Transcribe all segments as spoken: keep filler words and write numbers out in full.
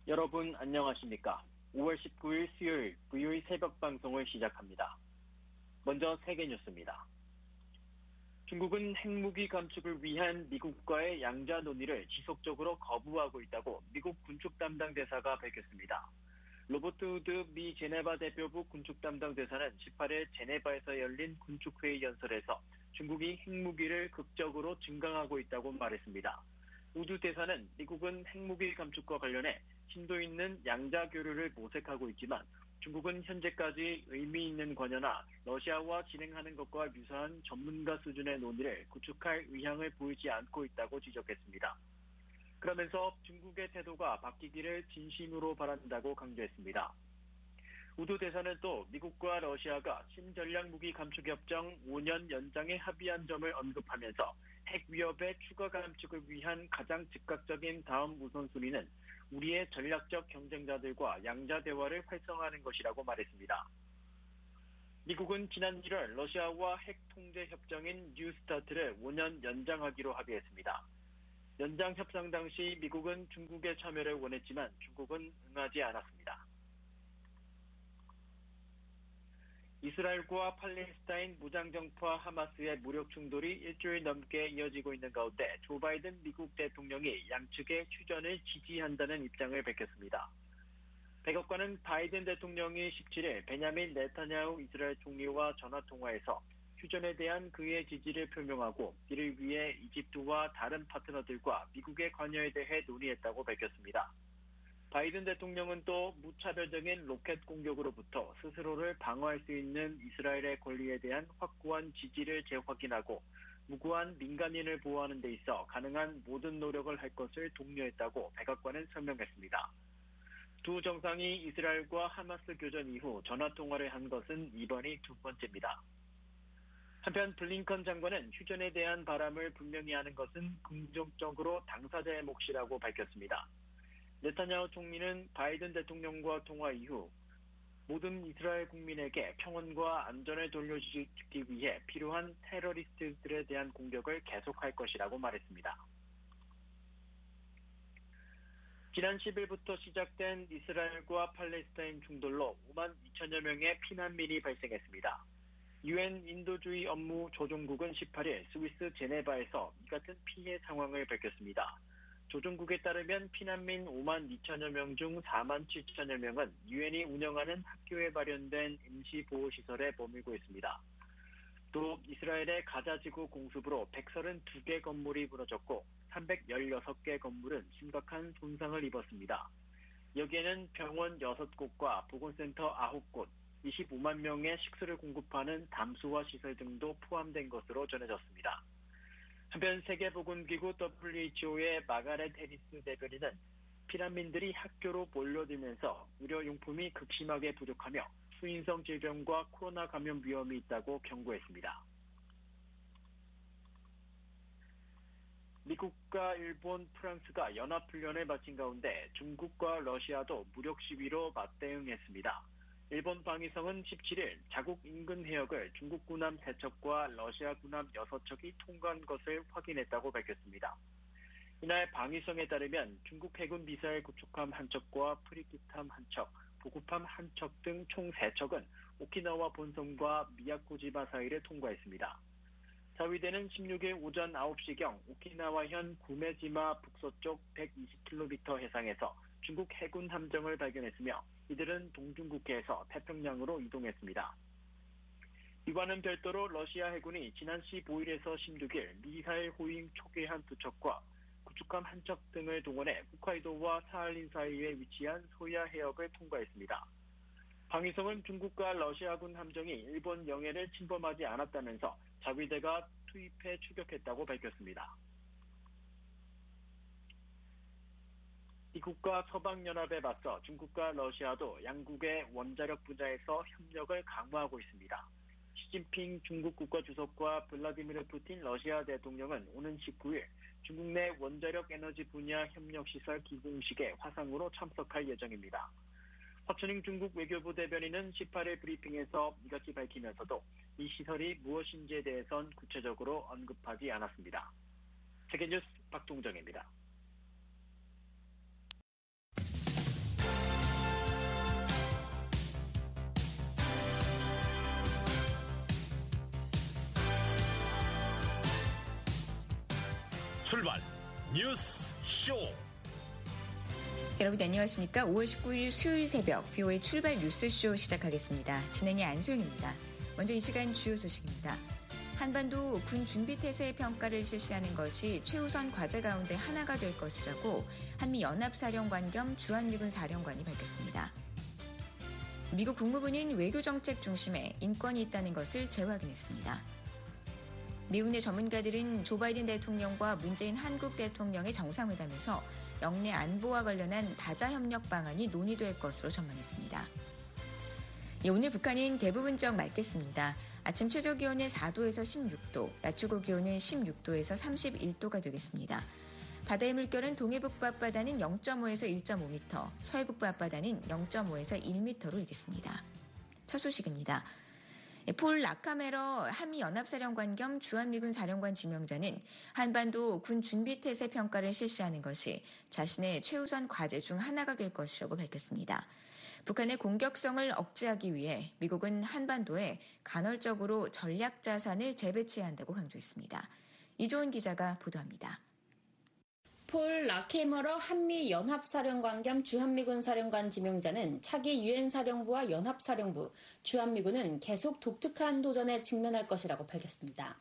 여러분 안녕하십니까? 오월 십구일 수요일 브이오이 새벽 방송을 시작합니다. 먼저 세계 뉴스입니다. 중국은 핵무기 감축을 위한 미국과의 양자 논의를 지속적으로 거부하고 있다고 미국 군축 담당 대사가 밝혔습니다. 로버트 우드 미 제네바 대표부 군축 담당 대사는 십팔일 제네바에서 열린 군축회의 연설에서 중국이 핵무기를 극적으로 증강하고 있다고 말했습니다. 우드 대사는 미국은 핵무기 감축과 관련해 심도 있는 양자 교류를 모색하고 있지만 중국은 현재까지 의미 있는 관여나 러시아와 진행하는 것과 유사한 전문가 수준의 논의를 구축할 의향을 보이지 않고 있다고 지적했습니다. 그러면서 중국의 태도가 바뀌기를 진심으로 바란다고 강조했습니다. 우드 대사는 또 미국과 러시아가 신전략무기 감축협정 오 년 연장에 합의한 점을 언급하면서 핵 위협의 추가 감축을 위한 가장 즉각적인 다음 우선순위는 우리의 전략적 경쟁자들과 양자 대화를 활성화하는 것이라고 말했습니다. 미국은 지난 일월 러시아와 핵 통제 협정인 뉴스타트를 오 년 연장하기로 합의했습니다. 연장 협상 당시 미국은 중국의 참여를 원했지만 중국은 응하지 않았습니다. 이스라엘과 팔레스타인 무장정파 하마스의 무력 충돌이 일주일 넘게 이어지고 있는 가운데 조 바이든 미국 대통령이 양측의 휴전을 지지한다는 입장을 밝혔습니다. 백악관은 바이든 대통령이 십칠일 베냐민 네타냐후 이스라엘 총리와 전화통화에서 휴전에 대한 그의 지지를 표명하고 이를 위해 이집트와 다른 파트너들과 미국의 관여에 대해 논의했다고 밝혔습니다. 바이든 대통령은 또 무차별적인 로켓 공격으로부터 스스로를 방어할 수 있는 이스라엘의 권리에 대한 확고한 지지를 재확인하고 무고한 민간인을 보호하는 데 있어 가능한 모든 노력을 할 것을 독려했다고 백악관은 설명했습니다. 두 정상이 이스라엘과 하마스 교전 이후 전화통화를 한 것은 이번이 두 번째입니다. 한편 블링컨 장관은 휴전에 대한 바람을 분명히 하는 것은 긍정적으로 당사자의 몫이라고 밝혔습니다. 네타냐후 총리는 바이든 대통령과 통화 이후 모든 이스라엘 국민에게 평온과 안전을 돌려주기 위해 필요한 테러리스트들에 대한 공격을 계속할 것이라고 말했습니다. 지난 십일부터 시작된 이스라엘과 팔레스타인 충돌로 오만 이천여 명의 피난민이 발생했습니다. 유엔 인도주의 업무 조정국은 십팔일 스위스 제네바에서 이 같은 피해 상황을 밝혔습니다. 조정국에 따르면 피난민 오만 이천여 명 중 사만 칠천여 명은 유엔이 운영하는 학교에 마련된 임시보호시설에 머물고 있습니다. 또 이스라엘의 가자지구 공습으로 백삼십이 개 건물이 무너졌고 삼백십육 개 건물은 심각한 손상을 입었습니다. 여기에는 병원 여섯 곳과 보건센터 아홉 곳, 이십오만 명의 식수를 공급하는 담수화 시설 등도 포함된 것으로 전해졌습니다. 한편 세계보건기구 더블유에이치오의 마가렛 해리스 대변인은 피난민들이 학교로 몰려들면서 의료용품이 극심하게 부족하며 수인성 질병과 코로나 감염 위험이 있다고 경고했습니다. 미국과 일본, 프랑스가 연합훈련을 마친 가운데 중국과 러시아도 무력 시위로 맞대응했습니다. 일본 방위성은 십칠일 자국 인근 해역을 중국 군함 세 척과 러시아 군함 여섯 척이 통과한 것을 확인했다고 밝혔습니다. 이날 방위성에 따르면 중국 해군 미사일 구축함 한 척과 프리기탐 한 척, 보급함 한 척 등 총 세 척은 오키나와 본섬과 미야코지마 사이를 통과했습니다. 자위대는 십육일 오전 아홉 시경 오키나와현 구메지마 북서쪽 백이십 킬로미터 해상에서 중국 해군 함정을 발견했으며 이들은 동중국해에서 태평양으로 이동했습니다. 이와는 별도로 러시아 해군이 지난 십오일에서 십육일 미사일 호위임 초계함 두 척과 구축함 한 척 등을 동원해 홋카이도와 사할린 사이에 위치한 소야 해역을 통과했습니다. 방위성은 중국과 러시아군 함정이 일본 영해를 침범하지 않았다면서 자위대가 투입해 추격했다고 밝혔습니다. 미국과 서방연합에 맞서 중국과 러시아도 양국의 원자력 분야에서 협력을 강화하고 있습니다. 시진핑 중국 국가주석과 블라디미르 푸틴 러시아 대통령은 오는 십구일 중국 내 원자력 에너지 분야 협력시설 기공식에 화상으로 참석할 예정입니다. 화春잉 중국 외교부 대변인은 십팔일 브리핑에서 이같이 밝히면서도 이 시설이 무엇인지에 대해선 구체적으로 언급하지 않았습니다. 세계뉴스 박동정입니다. 출발 뉴스 쇼. 여러분 안녕하십니까? 오월 십구일 수요일 새벽 비오에이 출발 뉴스쇼 시작하겠습니다. 진행의 안소영입니다. 먼저 이 시간 주요 소식입니다. 한반도 군 준비태세 평가를 실시하는 것이 최우선 과제 가운데 하나가 될 것이라고 한미연합사령관 겸 주한미군 사령관이 밝혔습니다. 미국 국무부는 외교정책 중심에 인권이 있다는 것을 재확인했습니다. 미국 내 전문가들은 조 바이든 대통령과 문재인 한국 대통령의 정상회담에서 영내 안보와 관련한 다자협력 방안이 논의될 것으로 전망했습니다. 예, 오늘 북한은 대부분 지역 맑겠습니다. 아침 최저기온은 사도에서 십육도, 낮 최고기온은 십육도에서 삼십일도가 되겠습니다. 바다의 물결은 동해북부 앞바다는 영점오에서 일점오 미터, 서해북부 앞바다는 영점오에서 일 미터로 일겠습니다. 첫 소식입니다. 폴 라카메러 한미연합사령관 겸 주한미군 사령관 지명자는 한반도 군 준비태세 평가를 실시하는 것이 자신의 최우선 과제 중 하나가 될 것이라고 밝혔습니다. 북한의 공격성을 억제하기 위해 미국은 한반도에 간헐적으로 전략 자산을 재배치해야 한다고 강조했습니다. 이조은 기자가 보도합니다. 폴 라케머러 한미연합사령관 겸 주한미군 사령관 지명자는 차기 유엔 사령부와 연합사령부, 주한미군은 계속 독특한 도전에 직면할 것이라고 밝혔습니다.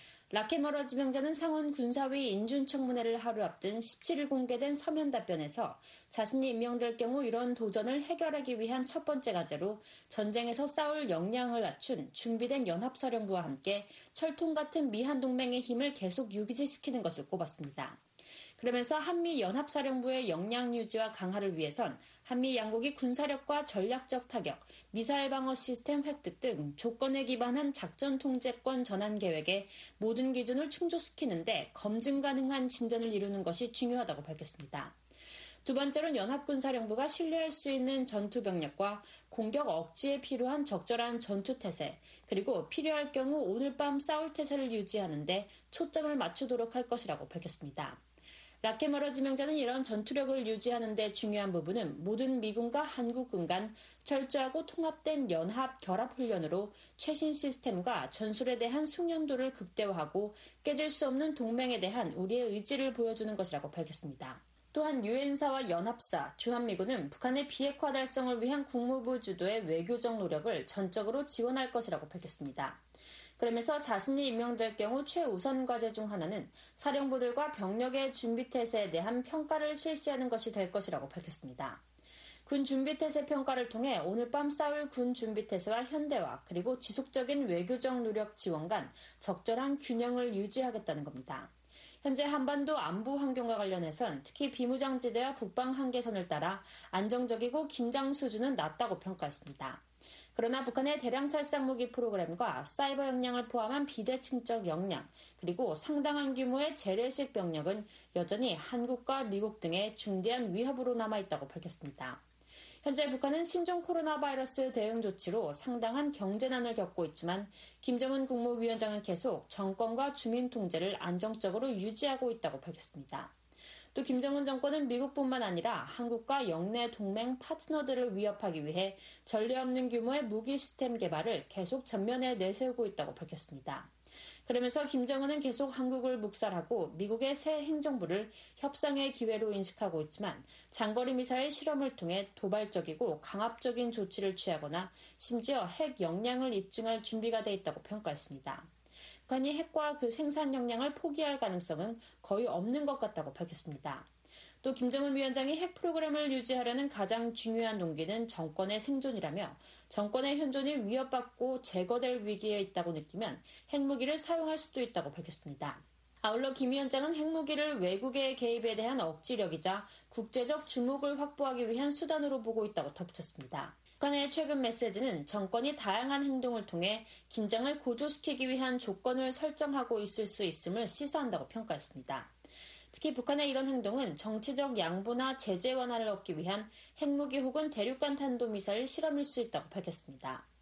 라케머러 지명자는 상원 군사위 인준청문회를 하루 앞둔 십칠일 공개된 서면 답변에서 자신이 임명될 경우 이런 도전을 해결하기 위한 첫 번째 과제로 전쟁에서 싸울 역량을 갖춘 준비된 연합사령부와 함께 철통 같은 미한동맹의 힘을 계속 유지시키는 것을 꼽았습니다. 그러면서 한미연합사령부의 역량 유지와 강화를 위해선 한미 양국이 군사력과 전략적 타격, 미사일 방어 시스템 획득 등 조건에 기반한 작전 통제권 전환 계획의 모든 기준을 충족시키는 데 검증 가능한 진전을 이루는 것이 중요하다고 밝혔습니다. 두 번째로는 연합군사령부가 신뢰할 수 있는 전투병력과 공격 억지에 필요한 적절한 전투태세, 그리고 필요할 경우 오늘 밤 싸울 태세를 유지하는 데 초점을 맞추도록 할 것이라고 밝혔습니다. 라케머러 지명자는 이런 전투력을 유지하는 데 중요한 부분은 모든 미군과 한국군 간 철저하고 통합된 연합 결합 훈련으로 최신 시스템과 전술에 대한 숙련도를 극대화하고 깨질 수 없는 동맹에 대한 우리의 의지를 보여주는 것이라고 밝혔습니다. 또한 유엔사와 연합사, 주한미군은 북한의 비핵화 달성을 위한 국무부 주도의 외교적 노력을 전적으로 지원할 것이라고 밝혔습니다. 그러면서 자신이 임명될 경우 최우선 과제 중 하나는 사령부들과 병력의 준비태세에 대한 평가를 실시하는 것이 될 것이라고 밝혔습니다. 군 준비태세 평가를 통해 오늘 밤 싸울 군 준비태세와 현대화 그리고 지속적인 외교적 노력 지원 간 적절한 균형을 유지하겠다는 겁니다. 현재 한반도 안보 환경과 관련해선 특히 비무장지대와 북방 한계선을 따라 안정적이고 긴장 수준은 낮다고 평가했습니다. 그러나 북한의 대량 살상 무기 프로그램과 사이버 역량을 포함한 비대칭적 역량, 그리고 상당한 규모의 재래식 병력은 여전히 한국과 미국 등의 중대한 위협으로 남아있다고 밝혔습니다. 현재 북한은 신종 코로나 바이러스 대응 조치로 상당한 경제난을 겪고 있지만 김정은 국무위원장은 계속 정권과 주민 통제를 안정적으로 유지하고 있다고 밝혔습니다. 또 김정은 정권은 미국뿐만 아니라 한국과 영내 동맹 파트너들을 위협하기 위해 전례 없는 규모의 무기 시스템 개발을 계속 전면에 내세우고 있다고 밝혔습니다. 그러면서 김정은은 계속 한국을 묵살하고 미국의 새 행정부를 협상의 기회로 인식하고 있지만 장거리 미사일 실험을 통해 도발적이고 강압적인 조치를 취하거나 심지어 핵 역량을 입증할 준비가 돼 있다고 평가했습니다. 북한이 핵과 그 생산 역량을 포기할 가능성은 거의 없는 것 같다고 밝혔습니다. 또 김정은 위원장이 핵 프로그램을 유지하려는 가장 중요한 동기는 정권의 생존이라며 정권의 현존이 위협받고 제거될 위기에 있다고 느끼면 핵무기를 사용할 수도 있다고 밝혔습니다. 아울러 김 위원장은 핵무기를 외국의 개입에 대한 억지력이자 국제적 주목을 확보하기 위한 수단으로 보고 있다고 덧붙였습니다. 북한의 최근 메시지는 정권이 다양한 행동을 통해 긴장을 고조시키기 위한 조건을 설정하고 있을 수 있음을 시사한다고 평가했습니다. 특히 북한의 이런 행동은 정치적 양보나 제재 완화를 얻기 위한 핵무기 혹은 대륙간 탄도미사일 실험일 수 있다고 밝혔습니다.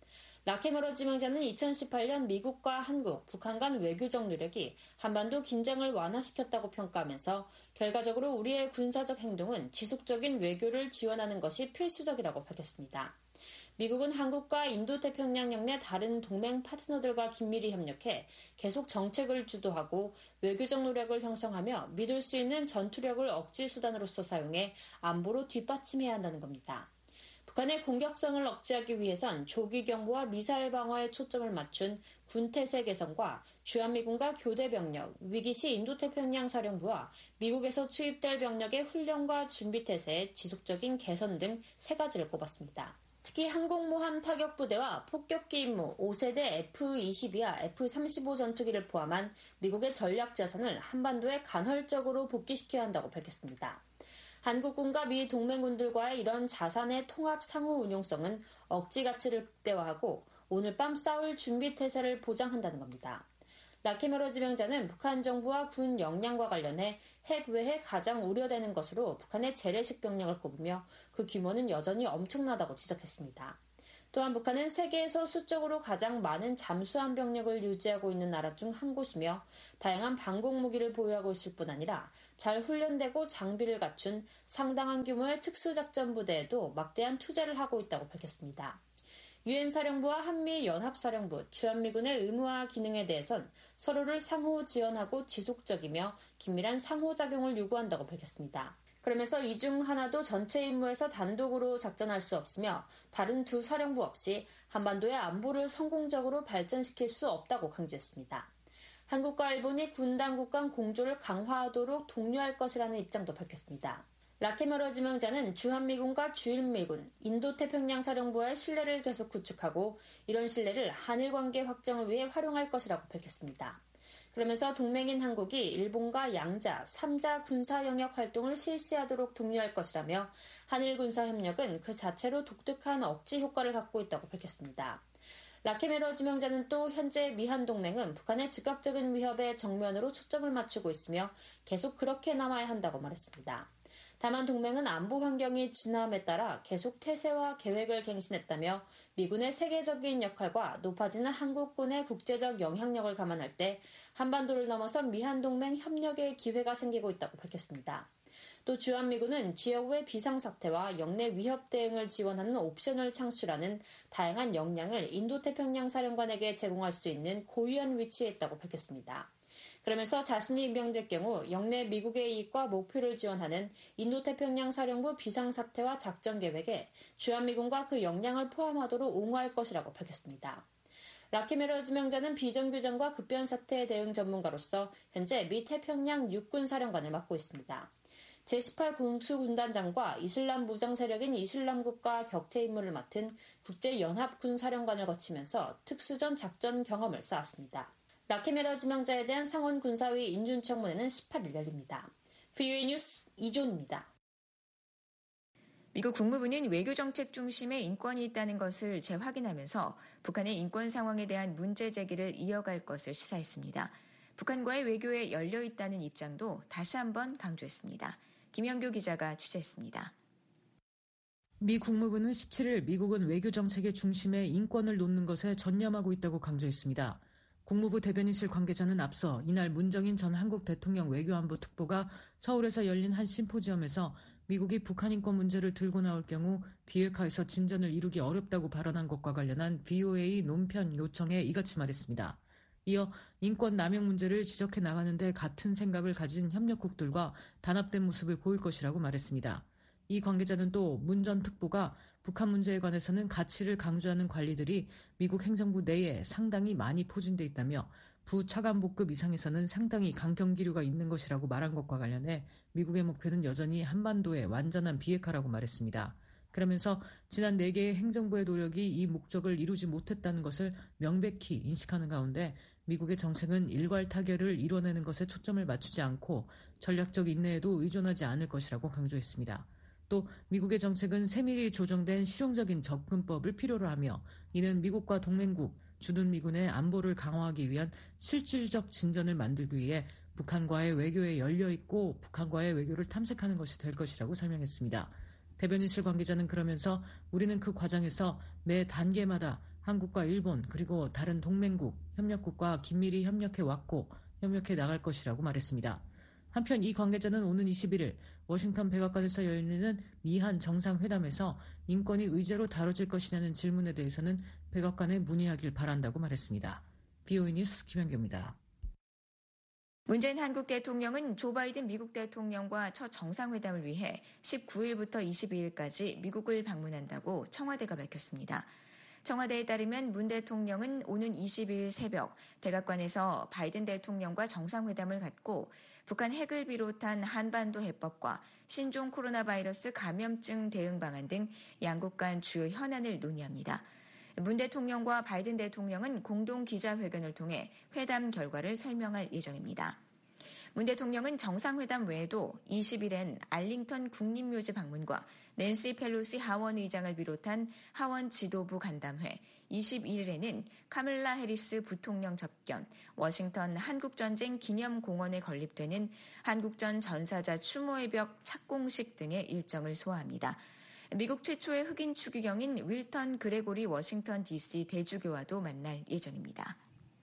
라케머러 지명자는 이천십팔 년 미국과 한국, 북한 간 외교적 노력이 한반도 긴장을 완화시켰다고 평가하면서 결과적으로 우리의 군사적 행동은 지속적인 외교를 지원하는 것이 필수적이라고 밝혔습니다. 미국은 한국과 인도태평양 내 다른 동맹 파트너들과 긴밀히 협력해 계속 정책을 주도하고 외교적 노력을 형성하며 믿을 수 있는 전투력을 억지 수단으로서 사용해 안보로 뒷받침해야 한다는 겁니다. 북한의 공격성을 억제하기 위해선 조기 경보와 미사일 방어에 초점을 맞춘 군태세 개선과 주한미군과 교대 병력, 위기시 인도태평양 사령부와 미국에서 투입될 병력의 훈련과 준비 태세의 지속적인 개선 등 세 가지를 꼽았습니다. 특히 항공모함 타격부대와 폭격기 임무, 오 세대 에프 이십이와 에프 삼십오 전투기를 포함한 미국의 전략 자산을 한반도에 간헐적으로 복귀시켜야 한다고 밝혔습니다. 한국군과 미 동맹군들과의 이런 자산의 통합 상호 운용성은 억지 가치를 극대화하고 오늘 밤 싸울 준비 태세를 보장한다는 겁니다. 라케머러 지명자는 북한 정부와 군 역량과 관련해 핵 외에 가장 우려되는 것으로 북한의 재래식 병력을 꼽으며 그 규모는 여전히 엄청나다고 지적했습니다. 또한 북한은 세계에서 수적으로 가장 많은 잠수함 병력을 유지하고 있는 나라 중 한 곳이며 다양한 방공 무기를 보유하고 있을 뿐 아니라 잘 훈련되고 장비를 갖춘 상당한 규모의 특수작전 부대에도 막대한 투자를 하고 있다고 밝혔습니다. 유엔 사령부와 한미 연합사령부, 주한미군의 의무와 기능에 대해선 서로를 상호 지원하고 지속적이며 긴밀한 상호작용을 요구한다고 밝혔습니다. 그러면서 이 중 하나도 전체 임무에서 단독으로 작전할 수 없으며 다른 두 사령부 없이 한반도의 안보를 성공적으로 발전시킬 수 없다고 강조했습니다. 한국과 일본이 군 당국 간 공조를 강화하도록 독려할 것이라는 입장도 밝혔습니다. 라케머러 지명자는 주한미군과 주일미군, 인도태평양 사령부와의 신뢰를 계속 구축하고 이런 신뢰를 한일 관계 확정을 위해 활용할 것이라고 밝혔습니다. 그러면서 동맹인 한국이 일본과 양자, 삼자 군사 영역 활동을 실시하도록 독려할 것이라며 한일 군사 협력은 그 자체로 독특한 억지 효과를 갖고 있다고 밝혔습니다. 라케머러 지명자는 또 현재 미한 동맹은 북한의 즉각적인 위협에 정면으로 초점을 맞추고 있으며 계속 그렇게 남아야 한다고 말했습니다. 다만 동맹은 안보 환경이 진화함에 따라 계속 태세와 계획을 갱신했다며 미군의 세계적인 역할과 높아지는 한국군의 국제적 영향력을 감안할 때 한반도를 넘어선 미한동맹 협력의 기회가 생기고 있다고 밝혔습니다. 또 주한미군은 지역의 비상사태와 영내 위협 대응을 지원하는 옵션을 창출하는 다양한 역량을 인도태평양 사령관에게 제공할 수 있는 고유한 위치에 있다고 밝혔습니다. 그러면서 자신이 임명될 경우 영내 미국의 이익과 목표를 지원하는 인도태평양 사령부 비상사태와 작전계획에 주한미군과 그 역량을 포함하도록 옹호할 것이라고 밝혔습니다. 라케머러 지명자는 비정규전과 급변사태 대응 전문가로서 현재 미 태평양 육군사령관을 맡고 있습니다. 제십팔 공수군단장과 이슬람 무장 세력인 이슬람국가 격퇴 임무를 맡은 국제연합군사령관을 거치면서 특수전 작전 경험을 쌓았습니다. 라케머러 지명자에 대한 상원 군사위 인준청문회는 십팔 일 열립니다. 브이오에이 뉴스 이존입니다. 미국 국무부는 외교정책 중심에 인권이 있다는 것을 재확인하면서 북한의 인권 상황에 대한 문제 제기를 이어갈 것을 시사했습니다. 북한과의 외교에 열려 있다는 입장도 다시 한번 강조했습니다. 김영규 기자가 취재했습니다. 미 국무부는 십칠 일 미국은 외교정책의 중심에 인권을 놓는 것에 전념하고 있다고 강조했습니다. 국무부 대변인실 관계자는 앞서 이날 문정인 전 한국 대통령 외교안보 특보가 서울에서 열린 한 심포지엄에서 미국이 북한 인권 문제를 들고 나올 경우 비핵화에서 진전을 이루기 어렵다고 발언한 것과 관련한 브이오에이 논편 요청에 이같이 말했습니다. 이어 인권 남용 문제를 지적해 나가는데 같은 생각을 가진 협력국들과 단합된 모습을 보일 것이라고 말했습니다. 이 관계자는 또 문 전 특보가 북한 문제에 관해서는 가치를 강조하는 관리들이 미국 행정부 내에 상당히 많이 포진돼 있다며 부차관보급 이상에서는 상당히 강경 기류가 있는 것이라고 말한 것과 관련해 미국의 목표는 여전히 한반도의 완전한 비핵화라고 말했습니다. 그러면서 지난 네 개의 행정부의 노력이 이 목적을 이루지 못했다는 것을 명백히 인식하는 가운데 미국의 정책은 일괄 타결을 이뤄내는 것에 초점을 맞추지 않고 전략적 인내에도 의존하지 않을 것이라고 강조했습니다. 또 미국의 정책은 세밀히 조정된 실용적인 접근법을 필요로 하며 이는 미국과 동맹국, 주둔미군의 안보를 강화하기 위한 실질적 진전을 만들기 위해 북한과의 외교에 열려있고 북한과의 외교를 탐색하는 것이 될 것이라고 설명했습니다. 대변인실 관계자는 그러면서 우리는 그 과정에서 매 단계마다 한국과 일본 그리고 다른 동맹국, 협력국과 긴밀히 협력해 왔고 협력해 나갈 것이라고 말했습니다. 한편 이 관계자는 오는 이십일일 워싱턴 백악관에서 열리는 미한 정상회담에서 인권이 의제로 다뤄질 것이냐는 질문에 대해서는 백악관에 문의하길 바란다고 말했습니다. 비오이 뉴스 김현규입니다. 문재인 한국 대통령은 조 바이든 미국 대통령과 첫 정상회담을 위해 십구일부터 이십이일까지 미국을 방문한다고 청와대가 밝혔습니다. 청와대에 따르면 문 대통령은 오는 이십이일 새벽 백악관에서 바이든 대통령과 정상회담을 갖고 북한 핵을 비롯한 한반도 해법과 신종 코로나 바이러스 감염증 대응 방안 등 양국 간 주요 현안을 논의합니다. 문 대통령과 바이든 대통령은 공동 기자회견을 통해 회담 결과를 설명할 예정입니다. 문 대통령은 정상회담 외에도 이십일엔 알링턴 국립묘지 방문과 낸시 펠로시 하원 의장을 비롯한 하원 지도부 간담회, 이십이일에는 카밀라 해리스 부통령 접견, 워싱턴 한국전쟁 기념공원에 건립되는 한국전 전사자 추모의 벽 착공식 등의 일정을 소화합니다. 미국 최초의 흑인 추기경인 윌턴 그레고리 워싱턴 디씨 대주교와도 만날 예정입니다.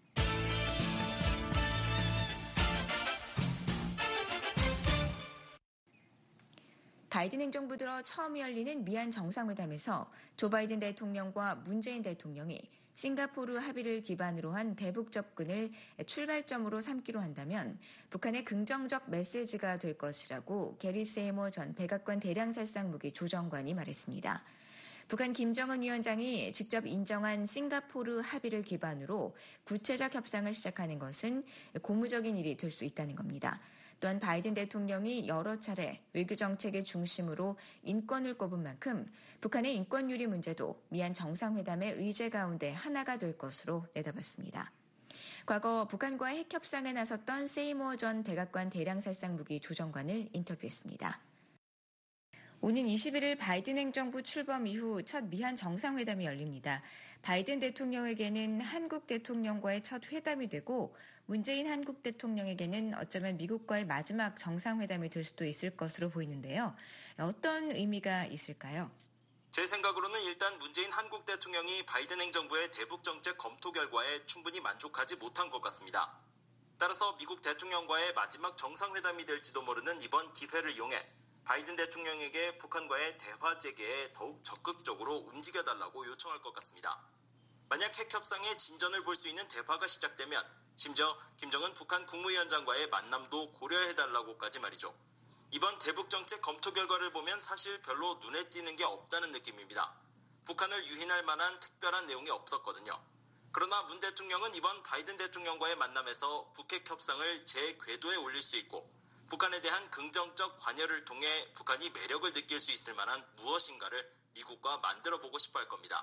바이든 행정부 들어 처음 열리는 미한 정상회담에서 조 바이든 대통령과 문재인 대통령이 싱가포르 합의를 기반으로 한 대북 접근을 출발점으로 삼기로 한다면 북한의 긍정적 메시지가 될 것이라고 게리 세이모 전 백악관 대량살상무기 조정관이 말했습니다. 북한 김정은 위원장이 직접 인정한 싱가포르 합의를 기반으로 구체적 협상을 시작하는 것은 고무적인 일이 될 수 있다는 겁니다. 또한 바이든 대통령이 여러 차례 외교 정책의 중심으로 인권을 꼽은 만큼 북한의 인권 유리 문제도 미한 정상회담의 의제 가운데 하나가 될 것으로 내다봤습니다. 과거 북한과의 핵 협상에 나섰던 세이모 전 백악관 대량살상무기 조정관을 인터뷰했습니다. 오는 이십일일 바이든 행정부 출범 이후 첫 미한 정상회담이 열립니다. 바이든 대통령에게는 한국 대통령과의 첫 회담이 되고 문재인 한국 대통령에게는 어쩌면 미국과의 마지막 정상회담이 될 수도 있을 것으로 보이는데요. 어떤 의미가 있을까요? 제 생각으로는 일단 문재인 한국 대통령이 바이든 행정부의 대북 정책 검토 결과에 충분히 만족하지 못한 것 같습니다. 따라서 미국 대통령과의 마지막 정상회담이 될지도 모르는 이번 기회를 이용해 바이든 대통령에게 북한과의 대화 재개에 더욱 적극적으로 움직여달라고 요청할 것 같습니다. 만약 핵협상의 진전을 볼 수 있는 대화가 시작되면 심지어 김정은 북한 국무위원장과의 만남도 고려해달라고까지 말이죠. 이번 대북정책 검토 결과를 보면 사실 별로 눈에 띄는 게 없다는 느낌입니다. 북한을 유인할 만한 특별한 내용이 없었거든요. 그러나 문 대통령은 이번 바이든 대통령과의 만남에서 북핵 협상을 제 궤도에 올릴 수 있고 북한에 대한 긍정적 관여를 통해 북한이 매력을 느낄 수 있을 만한 무엇인가를 미국과 만들어보고 싶어 할 겁니다.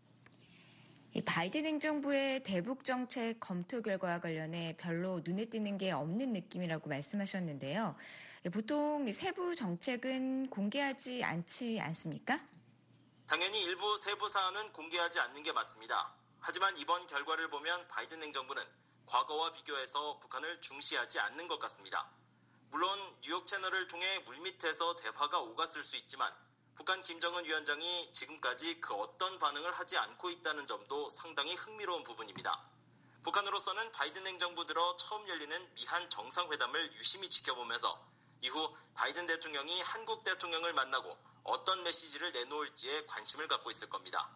바이든 행정부의 대북 정책 검토 결과와 관련해 별로 눈에 띄는 게 없는 느낌이라고 말씀하셨는데요. 보통 세부 정책은 공개하지 않지 않습니까? 당연히 일부 세부 사안은 공개하지 않는 게 맞습니다. 하지만 이번 결과를 보면 바이든 행정부는 과거와 비교해서 북한을 중시하지 않는 것 같습니다. 물론 뉴욕 채널을 통해 물밑에서 대화가 오갔을 수 있지만 북한 김정은 위원장이 지금까지 그 어떤 반응을 하지 않고 있다는 점도 상당히 흥미로운 부분입니다. 북한으로서는 바이든 행정부 들어 처음 열리는 미한 정상회담을 유심히 지켜보면서 이후 바이든 대통령이 한국 대통령을 만나고 어떤 메시지를 내놓을지에 관심을 갖고 있을 겁니다.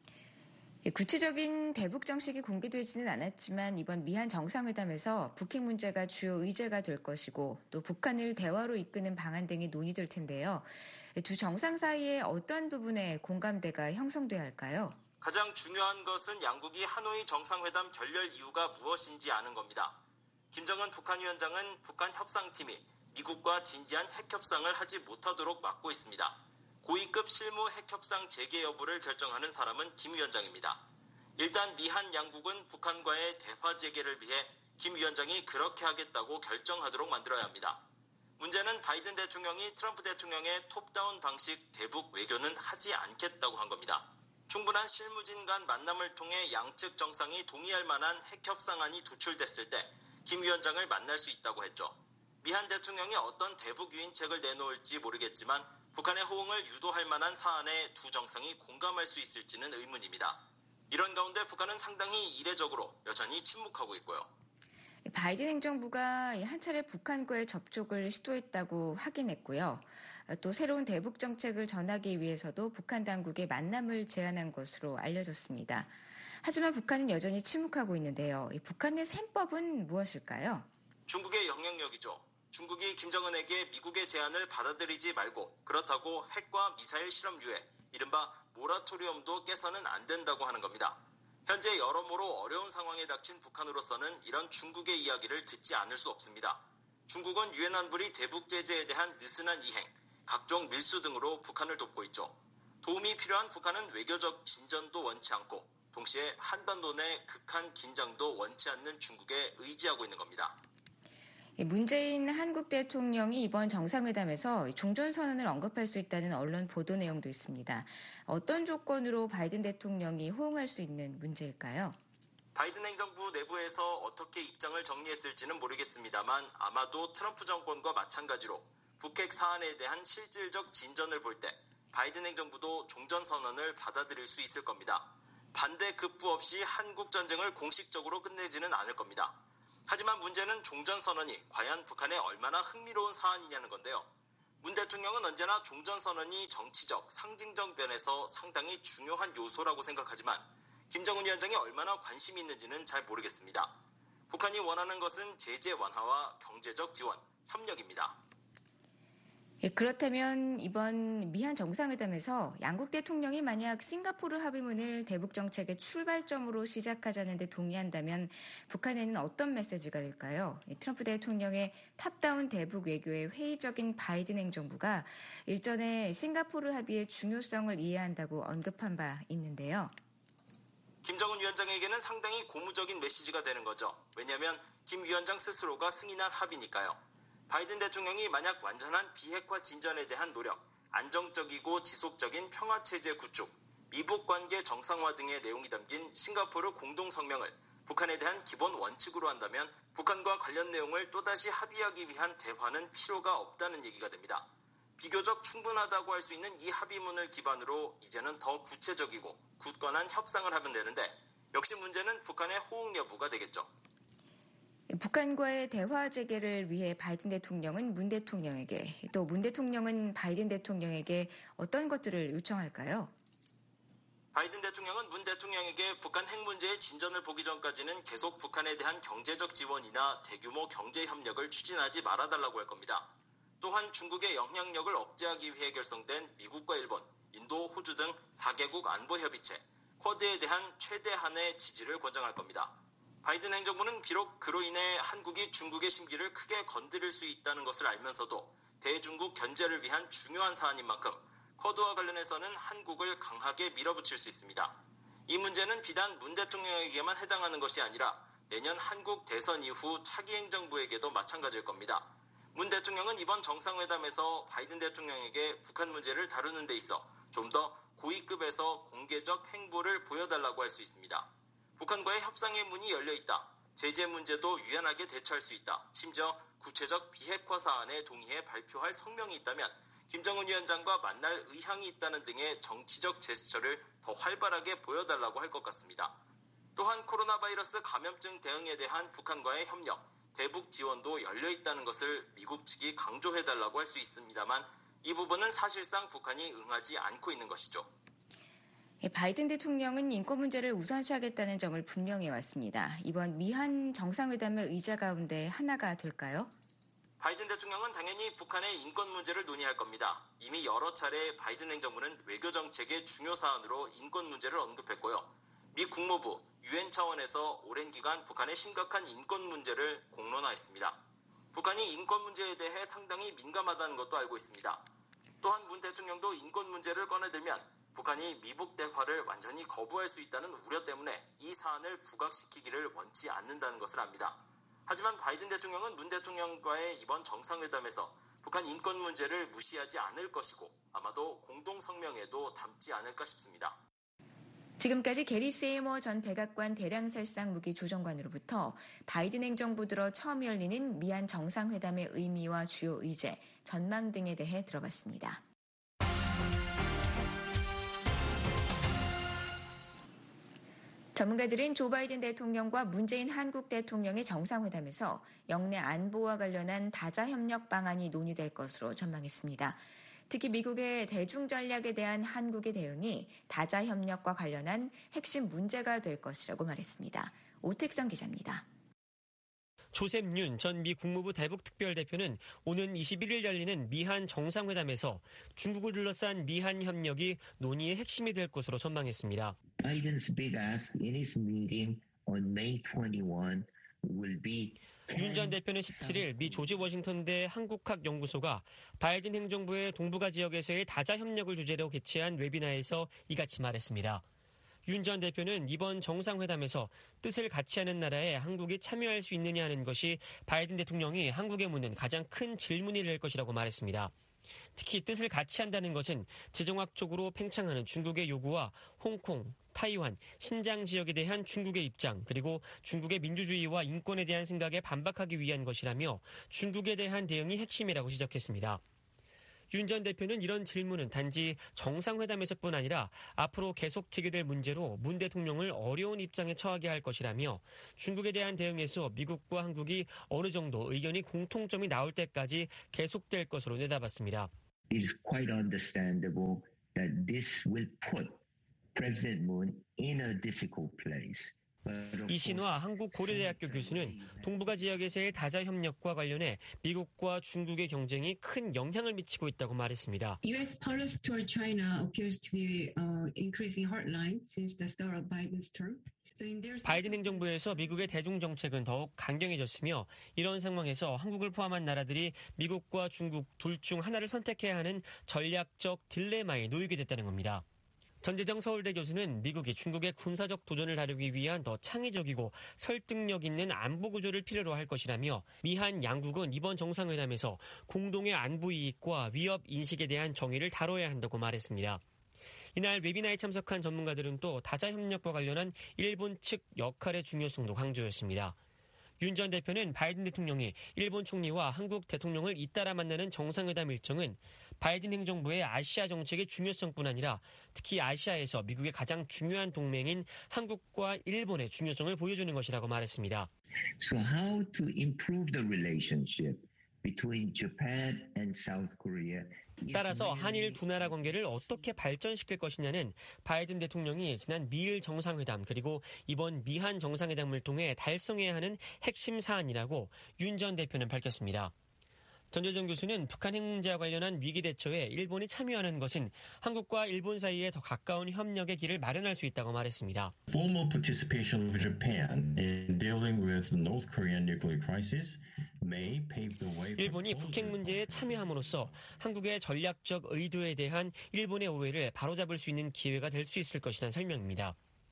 구체적인 대북 정책이 공개되지는 않았지만 이번 미한 정상회담에서 북핵 문제가 주요 의제가 될 것이고 또 북한을 대화로 이끄는 방안 등이 논의될 텐데요. 두 정상 사이에 어떤 부분에 공감대가 형성돼야 할까요? 가장 중요한 것은 양국이 하노이 정상회담 결렬 이유가 무엇인지 아는 겁니다. 김정은 북한 위원장은 북한 협상팀이 미국과 진지한 핵협상을 하지 못하도록 막고 있습니다. 고위급 실무 핵협상 재개 여부를 결정하는 사람은 김 위원장입니다. 일단 미한 양국은 북한과의 대화 재개를 위해 김 위원장이 그렇게 하겠다고 결정하도록 만들어야 합니다. 문제는 바이든 대통령이 트럼프 대통령의 톱다운 방식 대북 외교는 하지 않겠다고 한 겁니다. 충분한 실무진 간 만남을 통해 양측 정상이 동의할 만한 핵협상안이 도출됐을 때 김 위원장을 만날 수 있다고 했죠. 미한 대통령이 어떤 대북 유인책을 내놓을지 모르겠지만 북한의 호응을 유도할 만한 사안에 두 정상이 공감할 수 있을지는 의문입니다. 이런 가운데 북한은 상당히 이례적으로 여전히 침묵하고 있고요. 바이든 행정부가 한 차례 북한과의 접촉을 시도했다고 확인했고요. 또 새로운 대북 정책을 전하기 위해서도 북한 당국에 만남을 제안한 것으로 알려졌습니다. 하지만 북한은 여전히 침묵하고 있는데요. 북한의 셈법은 무엇일까요? 중국의 영향력이죠. 중국이 김정은에게 미국의 제안을 받아들이지 말고 그렇다고 핵과 미사일 실험 유예, 이른바 모라토리엄도 깨서는 안 된다고 하는 겁니다. 현재 여러모로 어려운 상황에 닥친 북한으로서는 이런 중국의 이야기를 듣지 않을 수 없습니다. 중국은 유엔 안보리 대북 제재에 대한 느슨한 이행, 각종 밀수 등으로 북한을 돕고 있죠. 도움이 필요한 북한은 외교적 진전도 원치 않고 동시에 한반도 내 극한 긴장도 원치 않는 중국에 의지하고 있는 겁니다. 문재인 한국 대통령이 이번 정상회담에서 종전선언을 언급할 수 있다는 언론 보도 내용도 있습니다. 어떤 조건으로 바이든 대통령이 호응할 수 있는 문제일까요? 바이든 행정부 내부에서 어떻게 입장을 정리했을지는 모르겠습니다만 아마도 트럼프 정권과 마찬가지로 북핵 사안에 대한 실질적 진전을 볼 때 바이든 행정부도 종전선언을 받아들일 수 있을 겁니다. 반대 급부 없이 한국 전쟁을 공식적으로 끝내지는 않을 겁니다. 하지만 문제는 종전선언이 과연 북한에 얼마나 흥미로운 사안이냐는 건데요. 문 대통령은 언제나 종전선언이 정치적, 상징적 면에서 상당히 중요한 요소라고 생각하지만 김정은 위원장이 얼마나 관심이 있는지는 잘 모르겠습니다. 북한이 원하는 것은 제재 완화와 경제적 지원, 협력입니다. 그렇다면 이번 미한 정상회담에서 양국 대통령이 만약 싱가포르 합의문을 대북 정책의 출발점으로 시작하자는 데 동의한다면 북한에는 어떤 메시지가 될까요? 트럼프 대통령의 탑다운 대북 외교에 회의적인 바이든 행정부가 일전에 싱가포르 합의의 중요성을 이해한다고 언급한 바 있는데요. 김정은 위원장에게는 상당히 고무적인 메시지가 되는 거죠. 왜냐하면 김 위원장 스스로가 승인한 합의니까요. 바이든 대통령이 만약 완전한 비핵화 진전에 대한 노력, 안정적이고 지속적인 평화체제 구축, 미북 관계 정상화 등의 내용이 담긴 싱가포르 공동성명을 북한에 대한 기본 원칙으로 한다면 북한과 관련 내용을 또다시 합의하기 위한 대화는 필요가 없다는 얘기가 됩니다. 비교적 충분하다고 할 수 있는 이 합의문을 기반으로 이제는 더 구체적이고 굳건한 협상을 하면 되는데 역시 문제는 북한의 호응 여부가 되겠죠. 북한과의 대화 재개를 위해 바이든 대통령은 문 대통령에게 또 문 대통령은 바이든 대통령에게 어떤 것들을 요청할까요? 바이든 대통령은 문 대통령에게 북한 핵 문제의 진전을 보기 전까지는 계속 북한에 대한 경제적 지원이나 대규모 경제 협력을 추진하지 말아달라고 할 겁니다. 또한 중국의 영향력을 억제하기 위해 결성된 미국과 일본, 인도, 호주 등 사 개국 안보협의체, 쿼드에 대한 최대한의 지지를 권장할 겁니다. 바이든 행정부는 비록 그로 인해 한국이 중국의 심기를 크게 건드릴 수 있다는 것을 알면서도 대중국 견제를 위한 중요한 사안인 만큼 쿼드와 관련해서는 한국을 강하게 밀어붙일 수 있습니다. 이 문제는 비단 문 대통령에게만 해당하는 것이 아니라 내년 한국 대선 이후 차기 행정부에게도 마찬가지일 겁니다. 문 대통령은 이번 정상회담에서 바이든 대통령에게 북한 문제를 다루는 데 있어 좀 더 고위급에서 공개적 행보를 보여달라고 할 수 있습니다. 북한과의 협상의 문이 열려있다. 제재 문제도 유연하게 대처할 수 있다. 심지어 구체적 비핵화 사안에 동의해 발표할 성명이 있다면 김정은 위원장과 만날 의향이 있다는 등의 정치적 제스처를 더 활발하게 보여달라고 할 것 같습니다. 또한 코로나 바이러스 감염증 대응에 대한 북한과의 협력, 대북 지원도 열려있다는 것을 미국 측이 강조해달라고 할 수 있습니다만 이 부분은 사실상 북한이 응하지 않고 있는 것이죠. 바이든 대통령은 인권 문제를 우선시하겠다는 점을 분명히 해왔습니다. 이번 미한 정상회담의 의자 가운데 하나가 될까요? 바이든 대통령은 당연히 북한의 인권 문제를 논의할 겁니다. 이미 여러 차례 바이든 행정부는 외교 정책의 중요 사안으로 인권 문제를 언급했고요. 미 국무부, 유엔 차원에서 오랜 기간 북한의 심각한 인권 문제를 공론화했습니다. 북한이 인권 문제에 대해 상당히 민감하다는 것도 알고 있습니다. 또한 문 대통령도 인권 문제를 꺼내들면 북한이 미북 대화를 완전히 거부할 수 있다는 우려 때문에 이 사안을 부각시키기를 원치 않는다는 것을 압니다. 하지만 바이든 대통령은 문 대통령과의 이번 정상회담에서 북한 인권 문제를 무시하지 않을 것이고 아마도 공동성명에도 담지 않을까 싶습니다. 지금까지 게리 세이머 전 백악관 대량살상 무기 조정관으로부터 바이든 행정부 들어 처음 열리는 미한 정상회담의 의미와 주요 의제, 전망 등에 대해 들어봤습니다. 전문가들은 조 바이든 대통령과 문재인 한국 대통령의 정상회담에서 영내 안보와 관련한 다자 협력 방안이 논의될 것으로 전망했습니다. 특히 미국의 대중 전략에 대한 한국의 대응이 다자 협력과 관련한 핵심 문제가 될 것이라고 말했습니다. 오택성 기자입니다. 조셉 윤 전 미 국무부 대북특별대표는 오는 이십일 일 열리는 미한 정상회담에서 중국을 둘러싼 미한 협력이 논의의 핵심이 될 것으로 전망했습니다. Biden's big ask in his meeting on May twenty-first will be 윤 전 대표는 십칠 일 미 조지 워싱턴대 한국학 연구소가 바이든 행정부의 동북아 지역에서의 다자 협력을 주제로 개최한 웨비나에서 이같이 말했습니다. 윤 전 대표는 이번 정상회담에서 뜻을 같이 하는 나라에 한국이 참여할 수 있느냐 하는 것이 바이든 대통령이 한국에 묻는 가장 큰 질문이 될 것이라고 말했습니다. 특히 뜻을 같이 한다는 것은 지정학적으로 팽창하는 중국의 요구와 홍콩, 타이완, 신장 지역에 대한 중국의 입장, 그리고 중국의 민주주의와 인권에 대한 생각에 반박하기 위한 것이라며 중국에 대한 대응이 핵심이라고 지적했습니다. 윤 전 대표는 이런 질문은 단지 정상회담에서뿐 아니라 앞으로 계속 제기될 문제로 문 대통령을 어려운 입장에 처하게 할 것이라며 중국에 대한 대응에서 미국과 한국이 어느 정도 의견이 공통점이 나올 때까지 계속될 것으로 내다봤습니다. It is quite understandable that this will put President Moon in a difficult place. 이신화 한국고려대학교 교수는 동북아 지역에서의 다자 협력과 관련해 미국과 중국의 경쟁이 큰 영향을 미치고 있다고 말했습니다. U S policy toward China appears to be uh, increasing hardline since the start of Biden's term. 바이든 행정부에서 미국의 대중 정책은 더욱 강경해졌으며 이런 상황에서 한국을 포함한 나라들이 미국과 중국 둘 중 하나를 선택해야 하는 전략적 딜레마에 놓이게 됐다는 겁니다. 전재정 서울대 교수는 미국이 중국의 군사적 도전을 다루기 위한 더 창의적이고 설득력 있는 안보 구조를 필요로 할 것이라며 미한 양국은 이번 정상회담에서 공동의 안보 이익과 위협 인식에 대한 정의를 다뤄야 한다고 말했습니다. 이날 웨비나에 참석한 전문가들은 또 다자 협력과 관련한 일본 측 역할의 중요성도 강조했습니다. 윤 전 대표는 바이든 대통령이 일본 총리와 한국 대통령을 잇따라 만나는 정상회담 일정은 바이든 행정부의 아시아 정책의 중요성뿐 아니라 특히 아시아에서 미국의 가장 중요한 동맹인 한국과 일본의 중요성을 보여주는 것이라고 말했습니다. So how to improve the relationship between Japan and South Korea? 따라서 한일 두 나라 관계를 어떻게 발전시킬 것이냐는 바이든 대통령이 지난 미일 정상회담 그리고 이번 미한 정상회담을 통해 달성해야 하는 핵심 사안이라고 윤 전 대표는 밝혔습니다. 전재정 교수는 북한 핵 문제와 관련한 위기 대처에 일본이 참여하는 것은 한국과 일본 사이에 더 가까운 협력의 길을 마련할 수 있다고 말했습니다. Formal participation of Japan in dealing with the North Korean nuclear crisis may pave the way for 일본이 북핵 문제에 참여함으로써 한국의 전략적 의도에 대한 일본의 오해를 바로잡을 수 있는 기회가 될 수 있을 것이라는 설명입니다.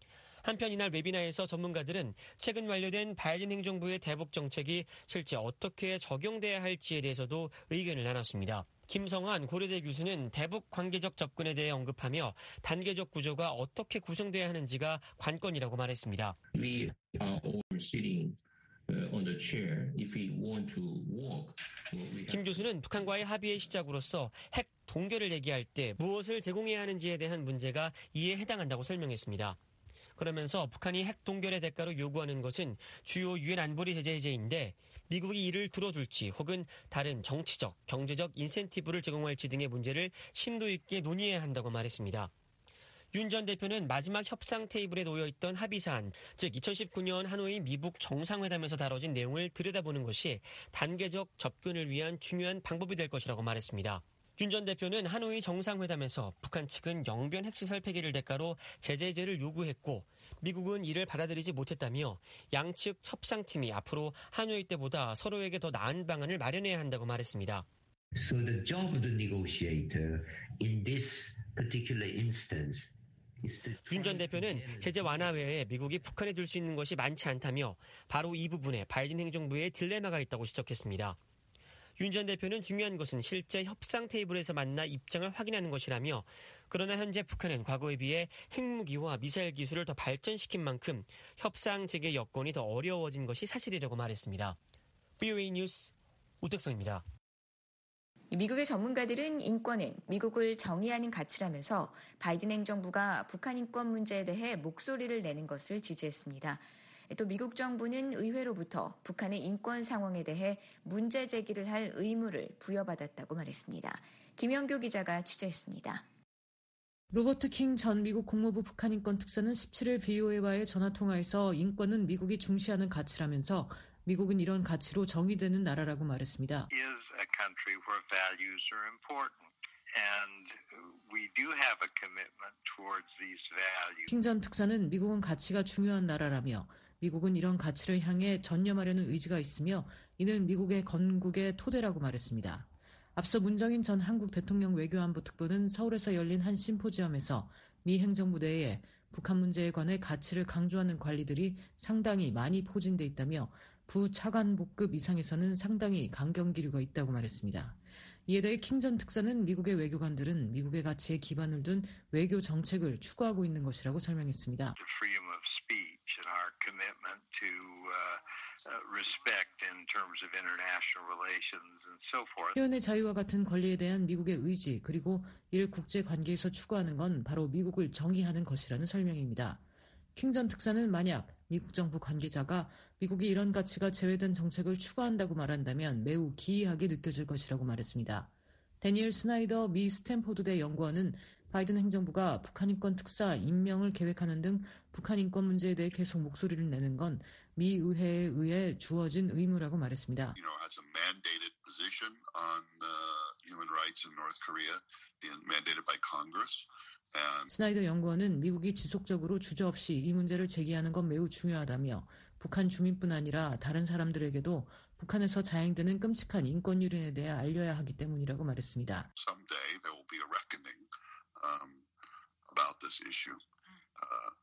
한편 이날 웨비나에서 전문가들은 최근 완료된 바이든 행정부의 대북 정책이 실제 어떻게 적용돼야 할지에 대해서도 의견을 나눴습니다. 김성환 고려대 교수는 대북 관계적 접근에 대해 언급하며 단계적 구조가 어떻게 구성돼야 하는지가 관건이라고 말했습니다. We are all sitting on the chair. If we want to walk, 김 교수는 북한과의 합의의 시작으로서 핵 동결을 얘기할 때 무엇을 제공해야 하는지에 대한 문제가 이에 해당한다고 설명했습니다. 그러면서 북한이 핵 동결의 대가로 요구하는 것은 주요 유엔 안보리 제재 해제인데 미국이 이를 들어줄지 혹은 다른 정치적, 경제적 인센티브를 제공할지 등의 문제를 심도 있게 논의해야 한다고 말했습니다. 윤 전 대표는 마지막 협상 테이블에 놓여있던 합의사안, 즉 이천십구 년 하노이 미북 정상회담에서 다뤄진 내용을 들여다보는 것이 단계적 접근을 위한 중요한 방법이 될 것이라고 말했습니다. 윤 전 대표는 하노이 정상회담에서 북한 측은 영변 핵시설 폐기를 대가로 제재 해제를 요구했고 미국은 이를 받아들이지 못했다며 양측 협상팀이 앞으로 하노이 때보다 서로에게 더 나은 방안을 마련해야 한다고 말했습니다. So the job of the negotiator in this particular instance 윤 전 대표는 제재 완화 외에 미국이 북한에 둘 수 있는 것이 많지 않다며 바로 이 부분에 바이든 행정부의 딜레마가 있다고 지적했습니다. 윤 전 대표는 중요한 것은 실제 협상 테이블에서 만나 입장을 확인하는 것이라며 그러나 현재 북한은 과거에 비해 핵무기와 미사일 기술을 더 발전시킨 만큼 협상 재개 여건이 더 어려워진 것이 사실이라고 말했습니다. 브이오에이 뉴스 오택성입니다. 미국의 전문가들은 인권은 미국을 정의하는 가치라면서 바이든 행정부가 북한 인권 문제에 대해 목소리를 내는 것을 지지했습니다. 또 미국 정부는 의회로부터 북한의 인권 상황에 대해 문제 제기를 할 의무를 부여받았다고 말했습니다. 김영교 기자가 취재했습니다. 로버트 킹 전 미국 국무부 북한인권 특사는 십칠일 브이오에이와의 전화통화에서 인권은 미국이 중시하는 가치라면서 미국은 이런 가치로 정의되는 나라라고 말했습니다. 킹 전 특사는 미국은 가치가 중요한 나라라며 미국은 이런 가치를 향해 전념하려는 의지가 있으며 이는 미국의 건국의 토대라고 말했습니다. 앞서 문정인 전 한국 대통령 외교안보 특보는 서울에서 열린 한 심포지엄에서 미 행정부 내에 북한 문제에 관해 가치를 강조하는 관리들이 상당히 많이 포진돼 있다며 부차관복급 이상에서는 상당히 강경 기류가 있다고 말했습니다. 이에 대해 킹 전 특사는 미국의 외교관들은 미국의 가치에 기반을 둔 외교 정책을 추구하고 있는 것이라고 설명했습니다. 표현의 자유와 같은 권리에 대한 미국의 의지 그리고 이를 국제관계에서 추구하는 건 바로 미국을 정의하는 것이라는 설명입니다. 킹 전 특사는 만약 미국 정부 관계자가 미국이 이런 가치가 제외된 정책을 추구한다고 말한다면 매우 기이하게 느껴질 것이라고 말했습니다. 데니엘 스나이더 미 스탠포드대 연구원은 바이든 행정부가 북한 인권 특사 임명을 계획하는 등 북한 인권 문제에 대해 계속 목소리를 내는 건 미 의회에 의해 주어진 의무라고 말했습니다. You know, has a mandated position on uh, human rights in North Korea, mandated by Congress. And... 스나이더 연구원은 미국이 지속적으로 주저없이 이 문제를 제기하는 건 매우 중요하다며 북한 주민뿐 아니라 다른 사람들에게도 북한에서 자행되는 끔찍한 인권 유린에 대해 알려야 하기 때문이라고 말했습니다. Someday there will be a reckoning um, about this issue. Uh,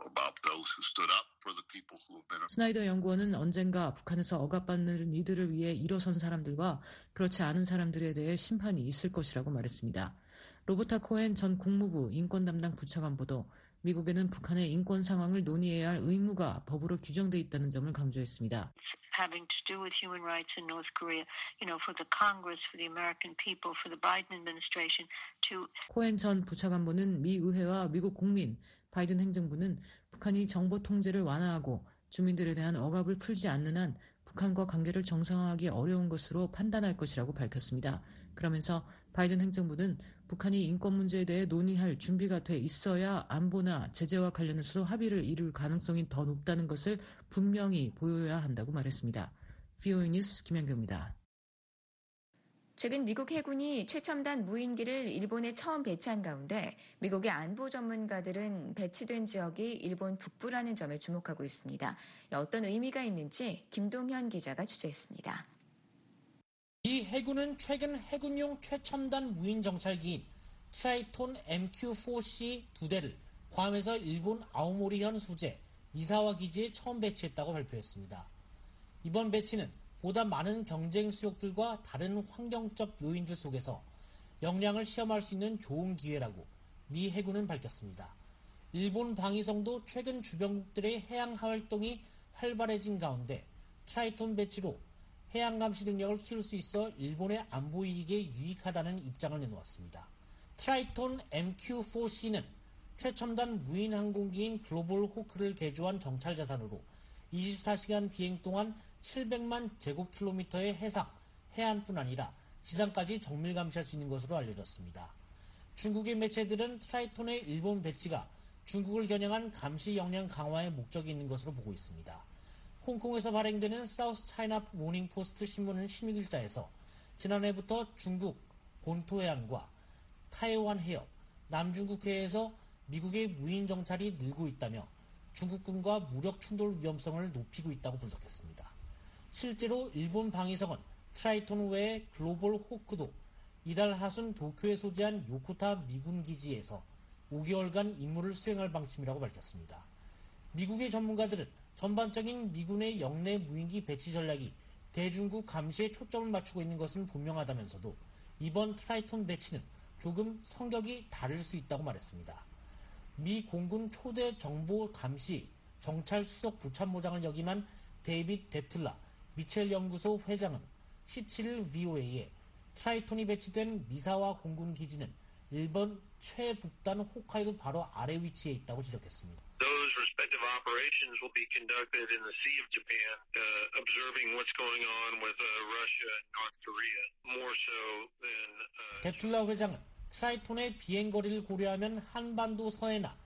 스나이더 연구원은 언젠가 북한에서 억압받는 이들을 위해 일어선 사람들과 그렇지 않은 사람들에 대해 심판이 있을 것이라고 말했습니다. 로버타 코엔 전 국무부 인권 담당 부차관보도 미국에는 북한의 인권 상황을 논의해야 할 의무가 법으로 규정돼 있다는 점을 강조했습니다. having to do with human rights in North Korea, you know, for the Congress, for the American people, for the Biden administration to... 코엔 전 부차관보는 미 의회와 미국 국민, 바이든 행정부는 북한이 정보 통제를 완화하고 주민들에 대한 억압을 풀지 않는 한 북한과 관계를 정상화하기 어려운 것으로 판단할 것이라고 밝혔습니다. 그러면서 바이든 행정부는 북한이 인권 문제에 대해 논의할 준비가 돼 있어야 안보나 제재와 관련해서 합의를 이룰 가능성이 더 높다는 것을 분명히 보여야 한다고 말했습니다. 브이오에이 뉴스 김현경입니다. 최근 미국 해군이 최첨단 무인기를 일본에 처음 배치한 가운데 미국의 안보 전문가들은 배치된 지역이 일본 북부라는 점에 주목하고 있습니다. 어떤 의미가 있는지 김동현 기자가 취재했습니다. 이 해군은 최근 해군용 최첨단 무인 정찰기인 트라이톤 엠큐 사 씨 두 대를 괌에서 일본 아오모리현 소재 미사와 기지에 처음 배치했다고 발표했습니다. 이번 배치는 보다 많은 경쟁 수역들과 다른 환경적 요인들 속에서 역량을 시험할 수 있는 좋은 기회라고 미 해군은 밝혔습니다. 일본 방위성도 최근 주변국들의 해양 활동이 활발해진 가운데 트라이톤 배치로 해양 감시 능력을 키울 수 있어 일본의 안보 이익에 유익하다는 입장을 내놓았습니다. 트라이톤 엠큐 사 씨는 최첨단 무인 항공기인 글로벌 호크를 개조한 정찰 자산으로 이십사 시간 비행 동안 칠백만 제곱킬로미터의 해상, 해안뿐 아니라 지상까지 정밀 감시할 수 있는 것으로 알려졌습니다. 중국의 매체들은 트라이톤의 일본 배치가 중국을 겨냥한 감시 역량 강화의 목적이 있는 것으로 보고 있습니다. 홍콩에서 발행되는 사우스 차이나 모닝 포스트 신문은 십육 일자에서 지난해부터 중국 본토 해안과 타이완 해역, 남중국 해에서 미국의 무인 정찰이 늘고 있다며 중국군과 무력 충돌 위험성을 높이고 있다고 분석했습니다. 실제로 일본 방위성은 트라이톤 외에 글로벌 호크도 이달 하순 도쿄에 소재한 요코타 미군 기지에서 오 개월간 임무를 수행할 방침이라고 밝혔습니다. 미국의 전문가들은 전반적인 미군의 영내 무인기 배치 전략이 대중국 감시에 초점을 맞추고 있는 것은 분명하다면서도 이번 트라이톤 배치는 조금 성격이 다를 수 있다고 말했습니다. 미 공군 초대 정보 감시 정찰 수석 부참모장을 역임한 데이빗 데틀라 미첼 연구소 회장은 십칠 일 브이오에이에 트라이톤이 배치된 미사와 공군 기지는 일본 최북단 홋카이도 바로 아래 위치에 있다고 지적했습니다. Those respective operations will be conducted in the Sea of Japan, uh, observing what's going on with uh, Russia and North Korea, more so than... Uh... 데툴라 회장은 트라이톤의 비행거리를 고려하면 한반도 서해나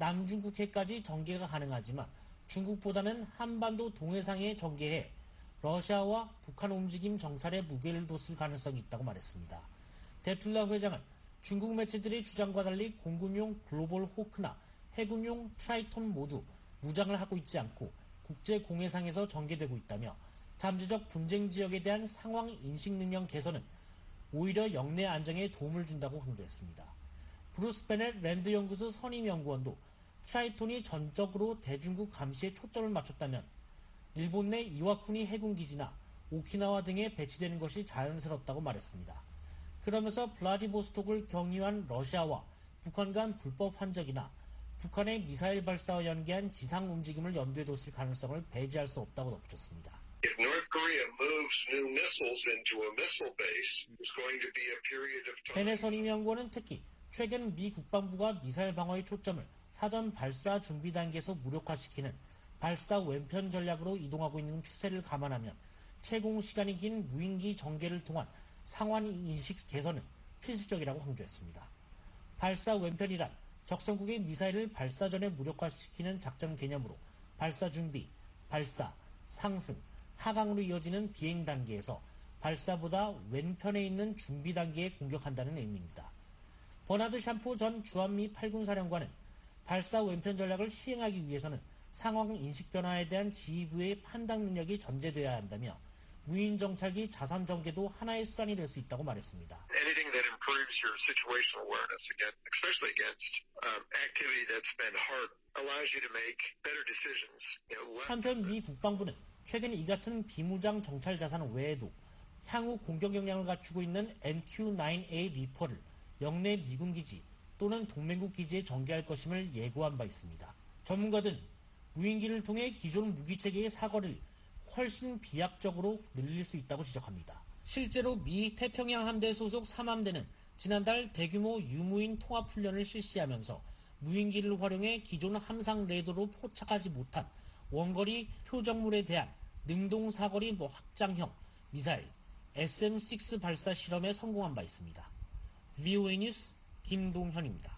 남중국해까지 전개가 가능하지만 중국보다는 한반도 동해상에 전개해 러시아와 북한 움직임 정찰에 무게를 뒀을 가능성이 있다고 말했습니다. 데툴라 회장은 중국 매체들의 주장과 달리 공군용 글로벌 호크나 해군용 트라이톤 모두 무장을 하고 있지 않고 국제 공해상에서 전개되고 있다며 잠재적 분쟁 지역에 대한 상황 인식 능력 개선은 오히려 영내 안정에 도움을 준다고 강조했습니다. 브루스 베넷 랜드 연구소 선임 연구원도 트라이톤이 전적으로 대중국 감시에 초점을 맞췄다면 일본 내 이와쿠니 해군기지나 오키나와 등에 배치되는 것이 자연스럽다고 말했습니다. 그러면서 블라디보스톡을 경유한 러시아와 북한 간 불법 환적이나 북한의 미사일 발사와 연계한 지상 움직임을 염두에 뒀을 가능성을 배제할 수 없다고 덧붙였습니다. If North Korea moves new missiles into a missile base, it's going to be a period of time. 베넷 선임 연구원은 특히 최근 미 국방부가 미사일 방어의 초점을 사전 발사 준비 단계에서 무력화시키는 발사 왼편 전략으로 이동하고 있는 추세를 감안하면 채공 시간이 긴 무인기 전개를 통한 상황 인식 개선은 필수적이라고 강조했습니다. 발사 왼편이란 적성국의 미사일을 발사 전에 무력화시키는 작전 개념으로 발사 준비, 발사, 상승, 하강으로 이어지는 비행 단계에서 발사보다 왼편에 있는 준비 단계에 공격한다는 의미입니다. 버나드 샴포 전 주한미 팔군 사령관은 발사 왼편 전략을 시행하기 위해서는 상황 인식 변화에 대한 지휘부의 판단 능력이 전제되어야 한다며 무인 정찰기 자산 전개도 하나의 수단이 될 수 있다고 말했습니다. Anything that improves your situational awareness, again, especially against um, activity that's been hard, allows you to make better decisions. You know, less... 한편 미 국방부는 최근 이 같은 비무장 정찰 자산 외에도 향후 공격 역량을 갖추고 있는 엠큐 나인 에이 리퍼를 영내 미군 기지 또는 동맹국 기지에 전개할 것임을 예고한 바 있습니다. 전문가들은 무인기를 통해 기존 무기체계의 사거리를 훨씬 비약적으로 늘릴 수 있다고 지적합니다. 실제로 미 태평양 함대 소속 삼 함대는 지난달 대규모 유무인 통합훈련을 실시하면서 무인기를 활용해 기존 함상 레이더로 포착하지 못한 원거리 표적물에 대한 능동 사거리 확장형 미사일 에스엠 식스 발사 실험에 성공한 바 있습니다. 브이오에이 뉴스 김동현입니다.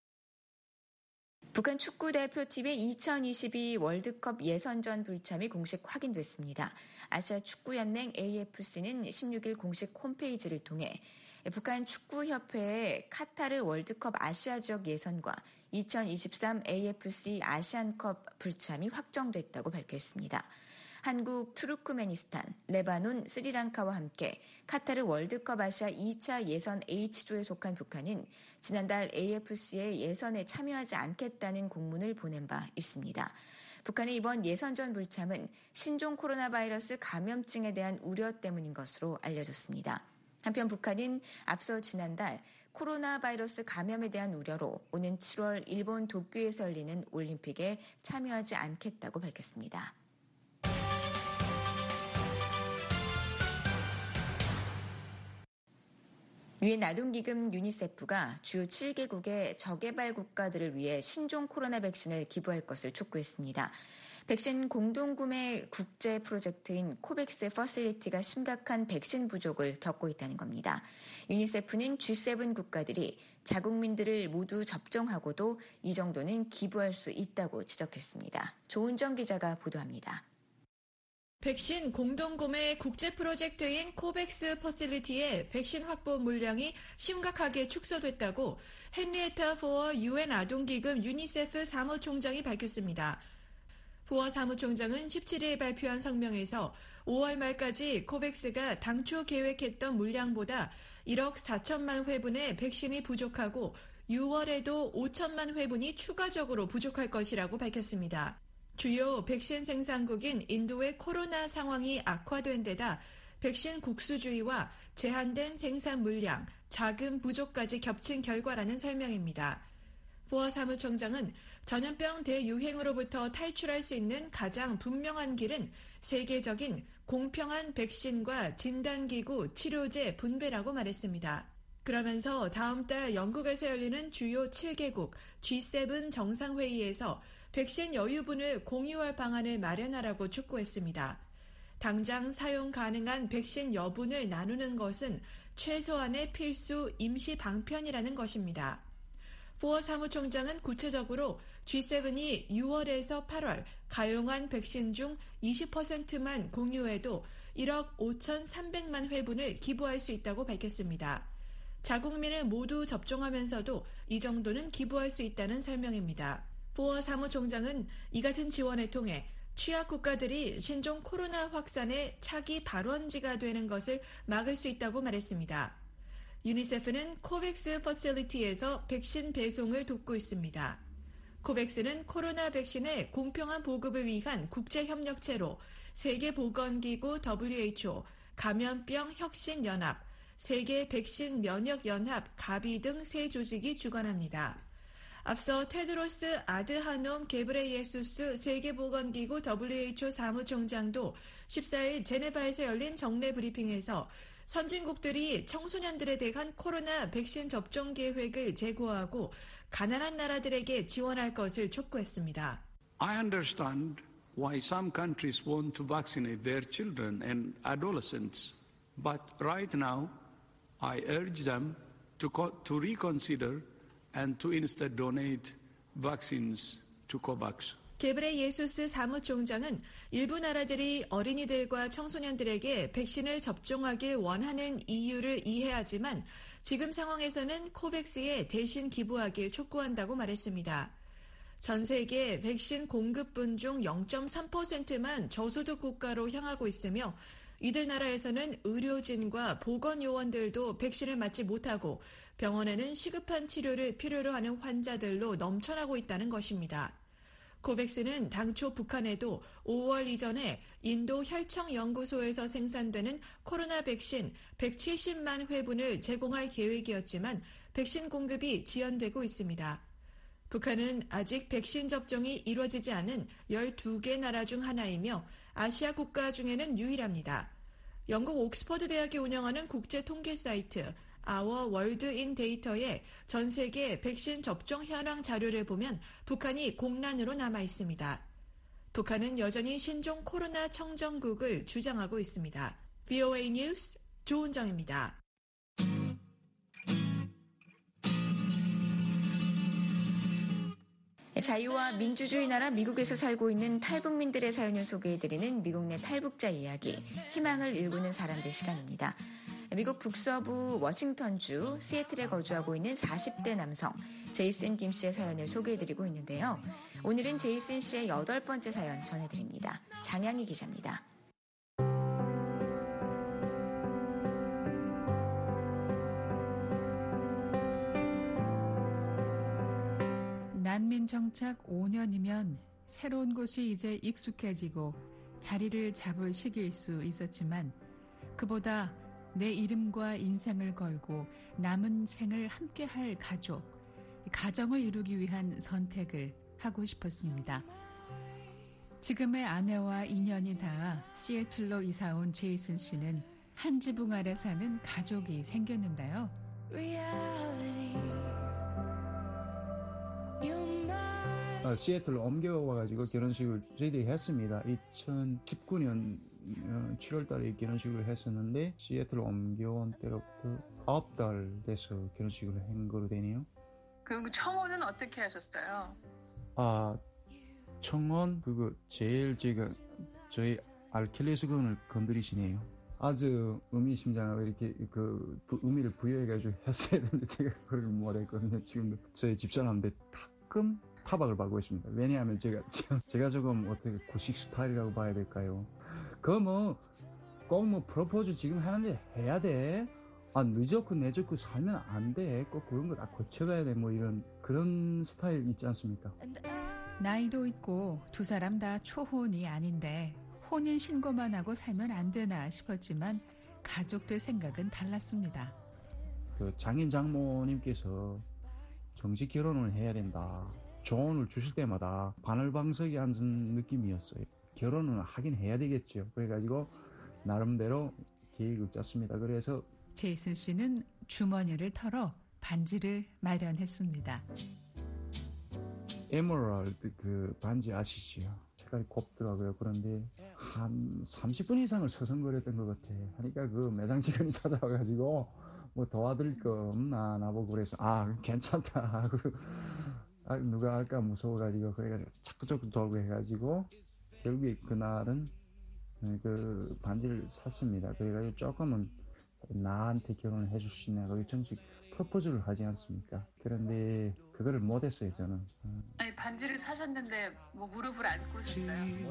북한 축구대표팀의 이천이십이 월드컵 예선전 불참이 공식 확인됐습니다. 아시아 축구연맹 에이에프씨는 십육 일 공식 홈페이지를 통해 북한 축구협회의 카타르 월드컵 아시아 지역 예선과 이천이십삼 에이에프씨 아시안컵 불참이 확정됐다고 밝혔습니다. 한국, 투르크메니스탄, 레바논, 스리랑카와 함께 카타르 월드컵 아시아 이 차 예선 H조에 속한 북한은 지난달 에이에프씨의 예선에 참여하지 않겠다는 공문을 보낸 바 있습니다. 북한의 이번 예선전 불참은 신종 코로나 바이러스 감염증에 대한 우려 때문인 것으로 알려졌습니다. 한편 북한은 앞서 지난달 코로나 바이러스 감염에 대한 우려로 오는 칠월 일본 도쿄에서 열리는 올림픽에 참여하지 않겠다고 밝혔습니다. 유엔 아동기금 유니세프가 주 칠 개국의 저개발 국가들을 위해 신종 코로나 백신을 기부할 것을 촉구했습니다. 백신 공동구매 국제 프로젝트인 코백스 퍼실리티가 심각한 백신 부족을 겪고 있다는 겁니다. 유니세프는 지 세븐 국가들이 자국민들을 모두 접종하고도 이 정도는 기부할 수 있다고 지적했습니다. 조은정 기자가 보도합니다. 백신 공동구매 국제 프로젝트인 코백스 퍼실리티의 백신 확보 물량이 심각하게 축소됐다고 헨리에타 포어 유엔 아동기금 유니세프 사무총장이 밝혔습니다. 포어 사무총장은 십칠 일 발표한 성명에서 오월 말까지 코백스가 당초 계획했던 물량보다 일억 사천만 회분의 백신이 부족하고 유월에도 오천만 회분이 추가적으로 부족할 것이라고 밝혔습니다. 주요 백신 생산국인 인도의 코로나 상황이 악화된 데다 백신 국수주의와 제한된 생산 물량, 자금 부족까지 겹친 결과라는 설명입니다. 포어 사무총장은 전염병 대유행으로부터 탈출할 수 있는 가장 분명한 길은 세계적인 공평한 백신과 진단기구, 치료제 분배라고 말했습니다. 그러면서 다음 달 영국에서 열리는 주요 칠 개국 지 세븐 정상회의에서 백신 여유분을 공유할 방안을 마련하라고 촉구했습니다. 당장 사용 가능한 백신 여분을 나누는 것은 최소한의 필수 임시 방편이라는 것입니다. 포어 사무총장은 구체적으로 지 세븐이 유월에서 팔월 가용한 백신 중 이십 퍼센트만 공유해도 일억 오천삼백만 회분을 기부할 수 있다고 밝혔습니다. 자국민을 모두 접종하면서도 이 정도는 기부할 수 있다는 설명입니다. 포어 사무총장은 이 같은 지원을 통해 취약 국가들이 신종 코로나 확산의 차기 발원지가 되는 것을 막을 수 있다고 말했습니다. 유니세프는 코백스 퍼실리티에서 백신 배송을 돕고 있습니다. 코백스는 코로나 백신의 공평한 보급을 위한 국제협력체로 세계보건기구 더블유 에이치 오, 감염병 혁신연합, 세계 백신 면역연합 가비 등 세 조직이 주관합니다. 앞서 테드로스 아드하놈 게브레예수스 세계보건기구 더블유 에이치 오 사무총장도 십사일 제네바에서 열린 정례 브리핑에서 선진국들이 청소년들에 대한 코로나 백신 접종 계획을 제고하고 가난한 나라들에게 지원할 것을 촉구했습니다. I understand why some countries want to vaccinate their children and adolescents, but right now I urge them to to reconsider and to instead donate vaccines to COVAX. 게브레예수스 사무총장은 일부 나라들이 어린이들과 청소년들에게 백신을 접종하길 원하는 이유를 이해하지만 지금 상황에서는 코백스에 대신 기부하길 촉구한다고 말했습니다. 전 세계 백신 공급분 중 영 점 삼 퍼센트만 저소득 국가로 향하고 있으며 이들 나라에서는 의료진과 보건요원들도 백신을 맞지 못하고 병원에는 시급한 치료를 필요로 하는 환자들로 넘쳐나고 있다는 것입니다. 코백스는 당초 북한에도 오월 이전에 인도 혈청연구소에서 생산되는 코로나 백신 백칠십만 회분을 제공할 계획이었지만 백신 공급이 지연되고 있습니다. 북한은 아직 백신 접종이 이루어지지 않은 열두 개 나라 중 하나이며 아시아 국가 중에는 유일합니다. 영국 옥스퍼드 대학이 운영하는 국제 통계 사이트 아워 월드 인 데이터의 전 세계 백신 접종 현황 자료를 보면 북한이 공란으로 남아 있습니다. 북한은 여전히 신종 코로나 청정국을 주장하고 있습니다. 브이오에이 뉴스 조은정입니다. 자유와 민주주의 나라 미국에서 살고 있는 탈북민들의 사연을 소개해드리는 미국 내 탈북자 이야기, 희망을 일구는 사람들 시간입니다. 미국 북서부 워싱턴주 시애틀에 거주하고 있는 사십 대 남성 제이슨 김 씨의 사연을 소개해드리고 있는데요. 오늘은 제이슨 씨의 여덟 번째 사연 전해드립니다. 장양희 기자입니다. 난민 정착 오 년이면 새로운 곳이 이제 익숙해지고 자리를 잡을 시기일 수 있었지만 그보다 내 이름과 인생을 걸고 남은 생을 함께할 가족, 가정을 이루기 위한 선택을 하고 싶었습니다. 지금의 아내와 이 년이 다 시애틀로 이사온 제이슨 씨는 한 지붕 아래 사는 가족이 생겼는데요. 어, 시애틀로 옮겨와가지고 결혼식을 저희들이 했습니다. 이천십구 년 칠월 달에 결혼식을 했었는데 시애틀로 옮겨온 때로부터 아홉 달 돼서 결혼식을 한 거로 되네요. 그럼 청혼은 어떻게 하셨어요? 아, 청혼 그거 제일 제가 저희 알킬레스건을 건드리시네요. 아주 의미심장하고 이렇게 그 의미를 부여해가지고 했어야 되는데 제가 그걸 못했거든요. 지금도 저희 집사람한테 가끔 타박을 받고 있습니다. 왜냐하면 제가 제가 조금 어떻게 고식 스타일이라고 봐야 될까요? 그거 뭐 꼭 뭐 프로포즈 지금 하는데 해야 돼. 아 늦었고 내줬고 살면 안 돼. 꼭 그런 거 다 거쳐가야 돼. 뭐 이런 그런 스타일 있지 않습니까? 나이도 있고 두 사람 다 초혼이 아닌데 혼인 신고만 하고 살면 안 되나 싶었지만 가족들 생각은 달랐습니다. 그 장인 장모님께서 정식 결혼을 해야 된다. 조언을 주실 때마다 바늘방석에 앉은 느낌이었어요. 결혼은 하긴 해야 되겠죠. 그래가지고 나름대로 계획을 짰습니다. 그래서 제이슨 씨는 주머니를 털어 반지를 마련했습니다. 에메랄드 그 반지 아시죠? 색깔이 곱더라고요. 그런데 한 삼십 분 이상을 서성거렸던 것 같아. 하니까 그 매장 직원이 찾아와가지고 뭐 도와드릴 거 없나 나보고 그래서 아 괜찮다 하고 아, 누가 할까 무서워가지고 그래가지고 자꾸 자꾸 돌고 해가지고 결국에 그날은 그 반지를 샀습니다. 그래가지고 조금은 나한테 결혼을 해줄 수 있냐 거기 정식 프로포즈를 하지 않습니까? 그런데 그거를 못했어요 저는. 아니 반지를 사셨는데 뭐 무릎을 안 꿇으셨어요?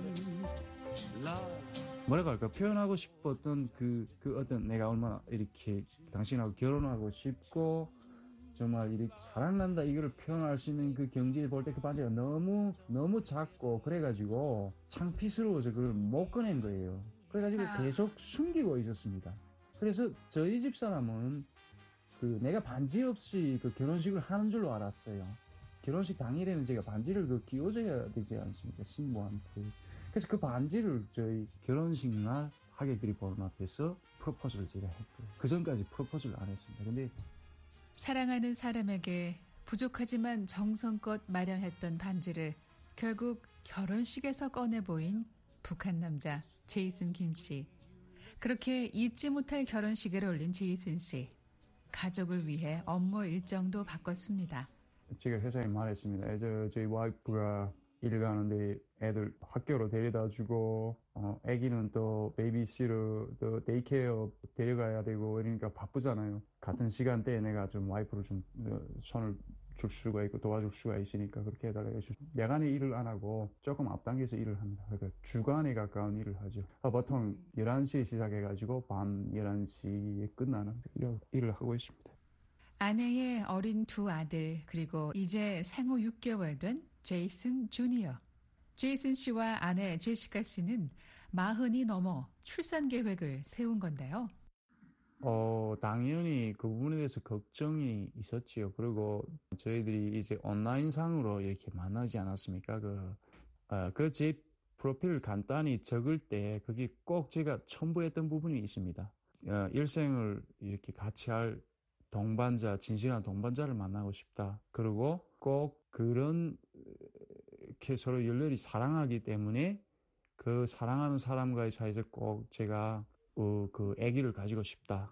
뭐라고 할까 표현하고 싶었던 그, 그 어떤 내가 얼마나 이렇게 당신하고 결혼하고 싶고 정말 이렇게 사랑난다 이거를 표현할 수 있는 그 경지에 볼 때 그 반지가 너무 너무 작고 그래가지고 창피스러워서 그걸 못 꺼낸 거예요. 그래가지고 아. 계속 숨기고 있었습니다. 그래서 저희 집 사람은 그 내가 반지 없이 그 결혼식을 하는 줄로 알았어요. 결혼식 당일에는 제가 반지를 그 끼워줘야 되지 않습니까? 신부한테. 그래서 그 반지를 저희 결혼식 날 하객들이 보는 앞에서 프로포즈를 제가 했고요. 그 전까지 프로포즈를 안 했습니다. 근데 사랑하는 사람에게 부족하지만 정성껏 마련했던 반지를 결국 결혼식에서 꺼내 보인 북한 남자 제이슨 김 씨. 그렇게 잊지 못할 결혼식을 올린 제이슨 씨. 가족을 위해 업무 일정도 바꿨습니다. 제가 회사에 말했습니다. 저, 저희 와이프가 일 가는데 애들 학교로 데려다 주고 어, 애기는 또 베이비시터 또 데이케어 데려가야 되고 그러니까 바쁘잖아요. 같은 시간대에 내가 좀 와이프를 좀 어, 손을 줄 수가 있고 도와줄 수가 있으니까 그렇게 해달라고 해서 야간에 일을 안 하고 조금 앞당겨서 일을 합니다. 그러니까 주간에 가까운 일을 하죠. 아, 보통 열한 시에 시작해가지고 밤 열한 시에 끝나는 일을, 일을 하고 있습니다. 아내의 어린 두 아들 그리고 이제 생후 육 개월 된 제이슨 주니어. 제이슨 씨와 아내 제시카 씨는 마흔이 넘어 출산 계획을 세운 건데요. 어, 당연히 그 부분에 대해서 걱정이 있었지요. 그리고 저희들이 이제 온라인상으로 이렇게 만나지 않았습니까? 그, 어, 그 제 프로필을 간단히 적을 때 그게 꼭 제가 첨부했던 부분이 있습니다. 어, 일생을 이렇게 같이 할 동반자, 진실한 동반자를 만나고 싶다. 그리고 꼭 그런, 이렇게 서로 열렬히 사랑하기 때문에 그 사랑하는 사람과의 사이에서 꼭 제가 어, 그 아기를 가지고 싶다.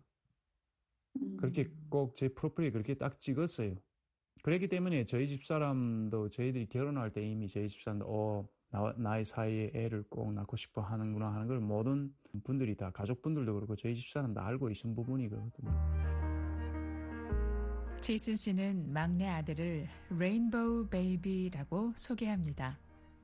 그렇게 꼭 제 프로필에 그렇게 딱 찍었어요. 그렇기 때문에 저희 집사람도 저희들이 결혼할 때 이미 저희 집사람도 어, 나, 나의 사이에 애를 꼭 낳고 싶어 하는구나 하는 걸 모든 분들이 다 가족분들도 그렇고 저희 집사람도 알고 있는 부분이거든요. 제이슨 씨는 막내 아들을 레인보우 베이비라고 소개합니다.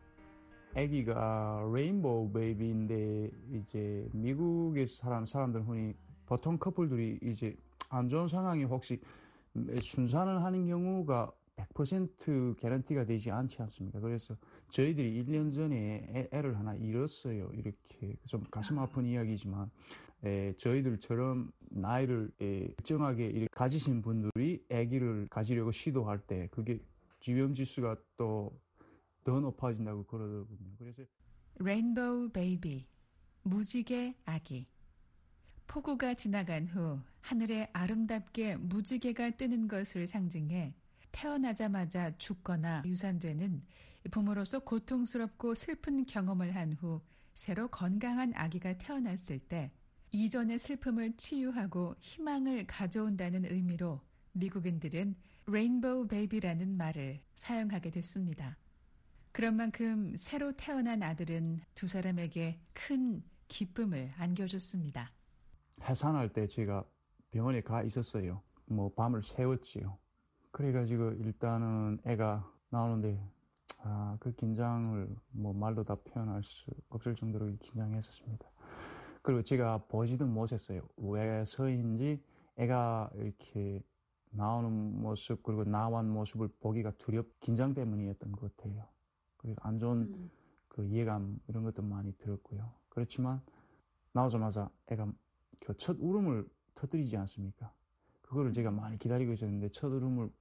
아기가 레인보우 베이비인데 이제 미국의 사람 사람들 흔히 보통 커플들이 이제 안 좋은 상황이 혹시 순산을 하는 경우가 백 퍼센트 개런티가 되지 않지 않습니까? 그래서 저희들이 일 년 전에 애, 애를 하나 잃었어요. 이렇게 좀 가슴 아픈 이야기지만 에, 저희들처럼 나이를 에, 일정하게 이렇게 가지신 분들이 아기를 가지려고 시도할 때 그게 지병 지수가 또 더 높아진다고 그러더군요. 그래서 레인보우 베이비, 무지개 아기. 폭우가 지나간 후 하늘에 아름답게 무지개가 뜨는 것을 상징해 태어나자마자 죽거나 유산되는 부모로서 고통스럽고 슬픈 경험을 한 후 새로 건강한 아기가 태어났을 때 이전의 슬픔을 치유하고 희망을 가져온다는 의미로 미국인들은 레인보우 베이비라는 말을 사용하게 됐습니다. 그런 만큼 새로 태어난 아들은 두 사람에게 큰 기쁨을 안겨줬습니다. 해산할 때 제가 병원에 가 있었어요. 뭐 밤을 새웠지요. 그래가지고 일단은 애가 나오는데 아, 그 긴장을 뭐 말로 다 표현할 수 없을 정도로 긴장했었습니다. 그리고 제가 보지도 못했어요. 왜서인지 애가 이렇게 나오는 모습 그리고 나온 모습을 보기가 두렵 긴장 때문이었던 것 같아요. 그래서 안 좋은 음. 그 이해감 이런 것도 많이 들었고요. 그렇지만 나오자마자 애가 첫 울음을 터뜨리지 않습니까? 그거를 제가 많이 기다리고 있었는데 첫 울음을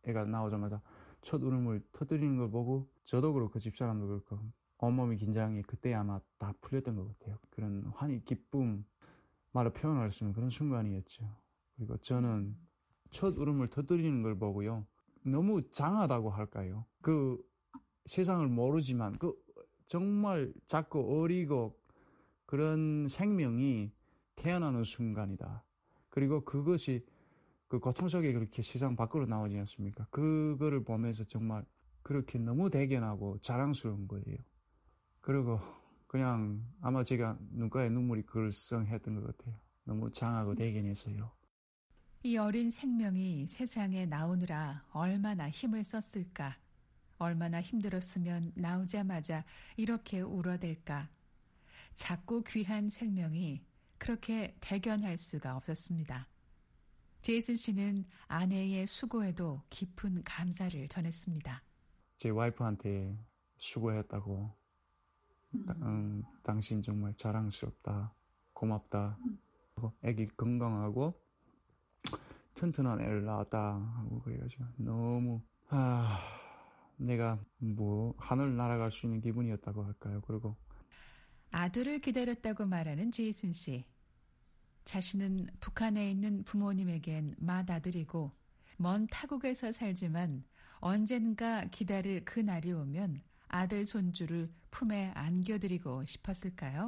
애가 나오자마자 첫 울음을 터뜨리는 걸 보고 저도 그렇고 집사람도 그렇고 온몸이 긴장이 그때 아마 다 풀렸던 것 같아요. 그런 환희, 기쁨, 말로 표현할 수 있는 그런 순간이었죠. 그리고 저는 첫 울음을 터뜨리는 걸 보고요. 너무 장하다고 할까요? 그 세상을 모르지만 그 정말 작고 어리고 그런 생명이 태어나는 순간이다. 그리고 그것이 그 고통 속에 그렇게 세상 밖으로 나오지 않습니까? 그거를 보면서 정말 그렇게 너무 대견하고 자랑스러운 거예요. 그리고 그냥 아마 제가 눈가에 눈물이 글썽했던 것 같아요. 너무 장하고 대견해서요. 이 어린 생명이 세상에 나오느라 얼마나 힘을 썼을까? 얼마나 힘들었으면 나오자마자 이렇게 울어댈까? 작고 귀한 생명이 그렇게 대견할 수가 없었습니다. 제이슨 씨는 아내의 수고에도 깊은 감사를 전했습니다. 제 와이프한테 수고했다고, 음. 음, 당신 정말 자랑스럽다, 고맙다, 애기 건강하고 튼튼한 애를 낳았다 하고 그래가지고 너무 아, 내가 뭐 하늘 날아갈 수 있는 기분이었다고 할까요? 그리고 아들을 기다렸다고 말하는 제이슨 씨. 자신은 북한에 있는 부모님에겐 맏아들이고 먼 타국에서 살지만 언젠가 기다릴 그 날이 오면 아들 손주를 품에 안겨드리고 싶었을까요?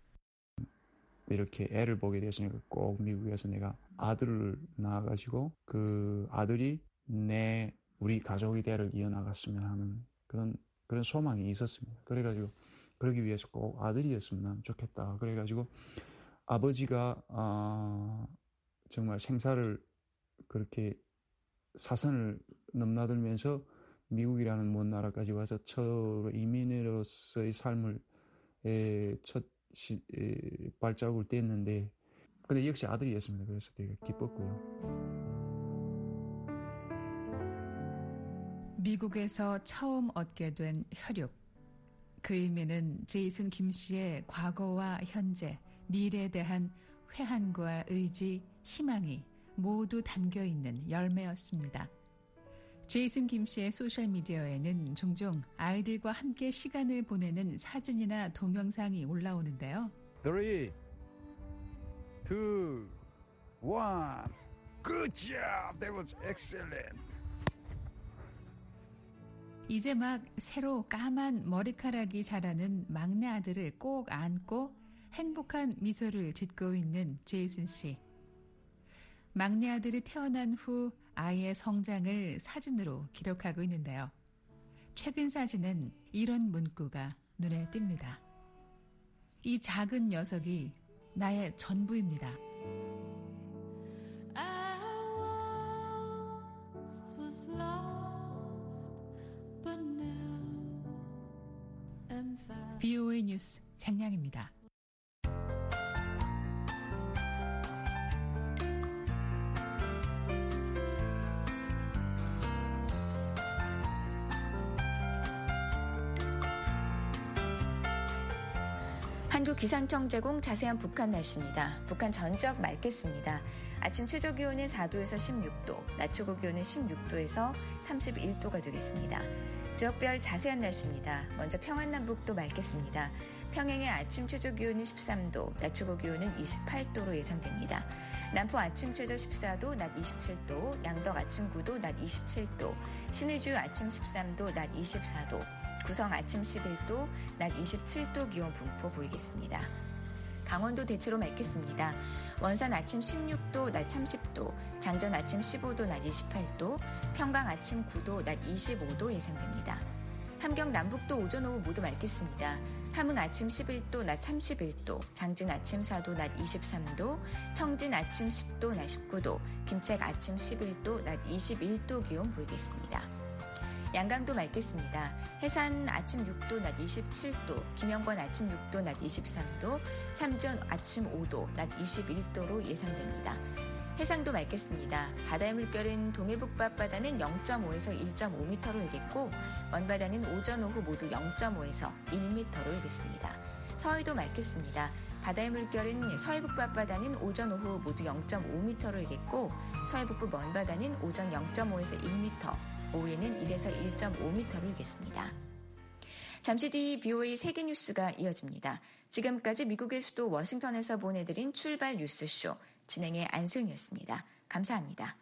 이렇게 애를 보게 됐으니까 꼭 미국에서 내가 아들을 낳아가지고 그 아들이 내 우리 가족의 대를 이어나갔으면 하는 그런 그런 소망이 있었습니다. 그래가지고 그러기 위해서 꼭 아들이었으면 좋겠다. 그래가지고 아버지가 어, 정말 생사를 그렇게 사선을 넘나들면서 미국이라는 먼 나라까지 와서 첫 이민으로서의 삶을 에, 첫 시, 에, 발자국을 뗐는데 근데 역시 아들이었습니다. 그래서 되게 기뻤고요. 미국에서 처음 얻게 된 혈육. 그 의미는 제이슨 김 씨의 과거와 현재, 미래에 대한 회한과 의지, 희망이 모두 담겨있는 열매였습니다. 제이슨 김 씨의 소셜미디어에는 종종 아이들과 함께 시간을 보내는 사진이나 동영상이 올라오는데요. three, two, one. Good job. That was excellent. 이제 막 새로 까만 머리카락이 자라는 막내 아들을 꼭 안고 행복한 미소를 짓고 있는 제이슨 씨. 막내 아들이 태어난 후 아이의 성장을 사진으로 기록하고 있는데요. 최근 사진엔 이런 문구가 눈에 띕니다. 이 작은 녀석이 나의 전부입니다. 브이오에이 뉴스 장량입니다. 한국기상청 제공 자세한 북한 날씨입니다. 북한 전 지역 맑겠습니다. 아침 최저기온은 사 도에서 십육 도, 낮 최고기온은 십육 도에서 삼십일 도가 되겠습니다. 지역별 자세한 날씨입니다. 먼저 평안남북도 맑겠습니다. 평양의 아침 최저기온은 십삼 도, 낮 최고기온은 이십팔 도로 예상됩니다. 남포 아침 최저 십사 도, 낮 이십칠 도, 양덕 아침 구 도, 낮 이십칠 도, 신의주 아침 십삼 도, 낮 이십사 도, 구성 아침 십일 도, 낮 이십칠 도 기온 분포 보이겠습니다. 강원도 대체로 맑겠습니다. 원산 아침 십육 도, 낮 삼십 도, 장전 아침 십오 도, 낮 이십팔 도, 평강 아침 구 도, 낮 이십오 도 예상됩니다. 함경 남북도 오전 오후 모두 맑겠습니다. 함흥 아침 십일 도, 낮 삼십일 도, 장진 아침 사 도, 낮 이십삼 도, 청진 아침 십 도, 낮 십구 도, 김책 아침 십일 도, 낮 이십일 도 기온 보이겠습니다. 양강도 맑겠습니다. 해산 아침 육 도, 낮 이십칠 도, 김영권 아침 육 도, 낮 이십삼 도, 삼전 아침 오 도, 낮 이십일 도로 예상됩니다. 해상도 맑겠습니다. 바다의 물결은 동해북 앞바다는 영 점 오에서 일 점 오 미터로 일겠고 먼바다는 오전 오후 모두 영 점 오에서 일 미터로 일겠습니다. 서해도 맑겠습니다. 바다의 물결은 서해 북부 앞바다는 오전 오후 모두 영 점 오 미터로 일겠고 서해 북부 먼바다는 오전 영 점 오에서 일 미터, 오후에는 일에서 일 점 오 미터로 일겠습니다. 잠시 뒤 비오에이 세계뉴스가 이어집니다. 지금까지 미국의 수도 워싱턴에서 보내드린 출발 뉴스쇼 진행의 안소영이었습니다. 감사합니다.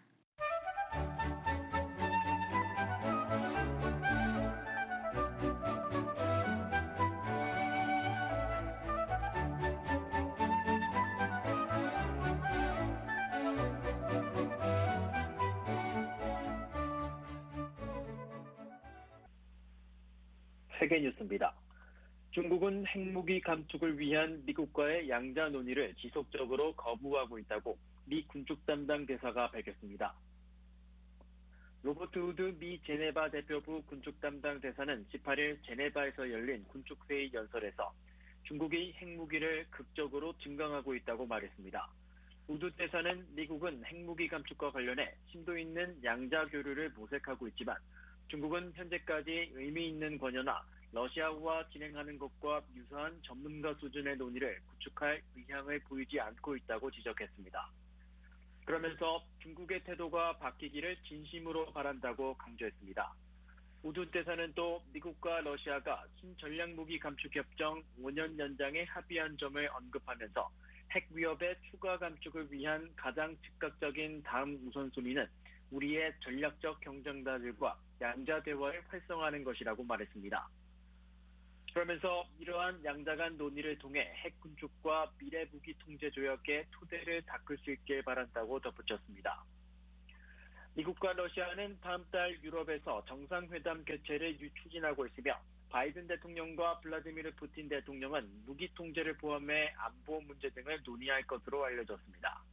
세계뉴스입니다. 중국은 핵무기 감축을 위한 미국과의 양자 논의를 지속적으로 거부하고 있다고 미 군축 담당 대사가 밝혔습니다. 로버트 우드 미 제네바 대표부 군축 담당 대사는 십팔 일 제네바에서 열린 군축회의 연설에서 중국이 핵무기를 극적으로 증강하고 있다고 말했습니다. 우드 대사는 미국은 핵무기 감축과 관련해 심도 있는 양자 교류를 모색하고 있지만 중국은 현재까지 의미 있는 권유나 러시아와 진행하는 것과 유사한 전문가 수준의 논의를 구축할 의향을 보이지 않고 있다고 지적했습니다. 그러면서 중국의 태도가 바뀌기를 진심으로 바란다고 강조했습니다. 우드 대사는 또 미국과 러시아가 신전략무기 감축협정 오 년 연장에 합의한 점을 언급하면서 핵 위협의 추가 감축을 위한 가장 즉각적인 다음 우선순위는 우리의 전략적 경쟁자들과 양자 대화를 활성화하는 것이라고 말했습니다. 그러면서 이러한 양자 간 논의를 통해 핵 군축과 미래 무기 통제 조약의 토대를 닦을 수 있길 바란다고 덧붙였습니다. 미국과 러시아는 다음 달 유럽에서 정상회담 개최를 추진하고 있으며 바이든 대통령과 블라디미르 푸틴 대통령은 무기 통제를 포함해 안보 문제 등을 논의할 것으로 알려졌습니다.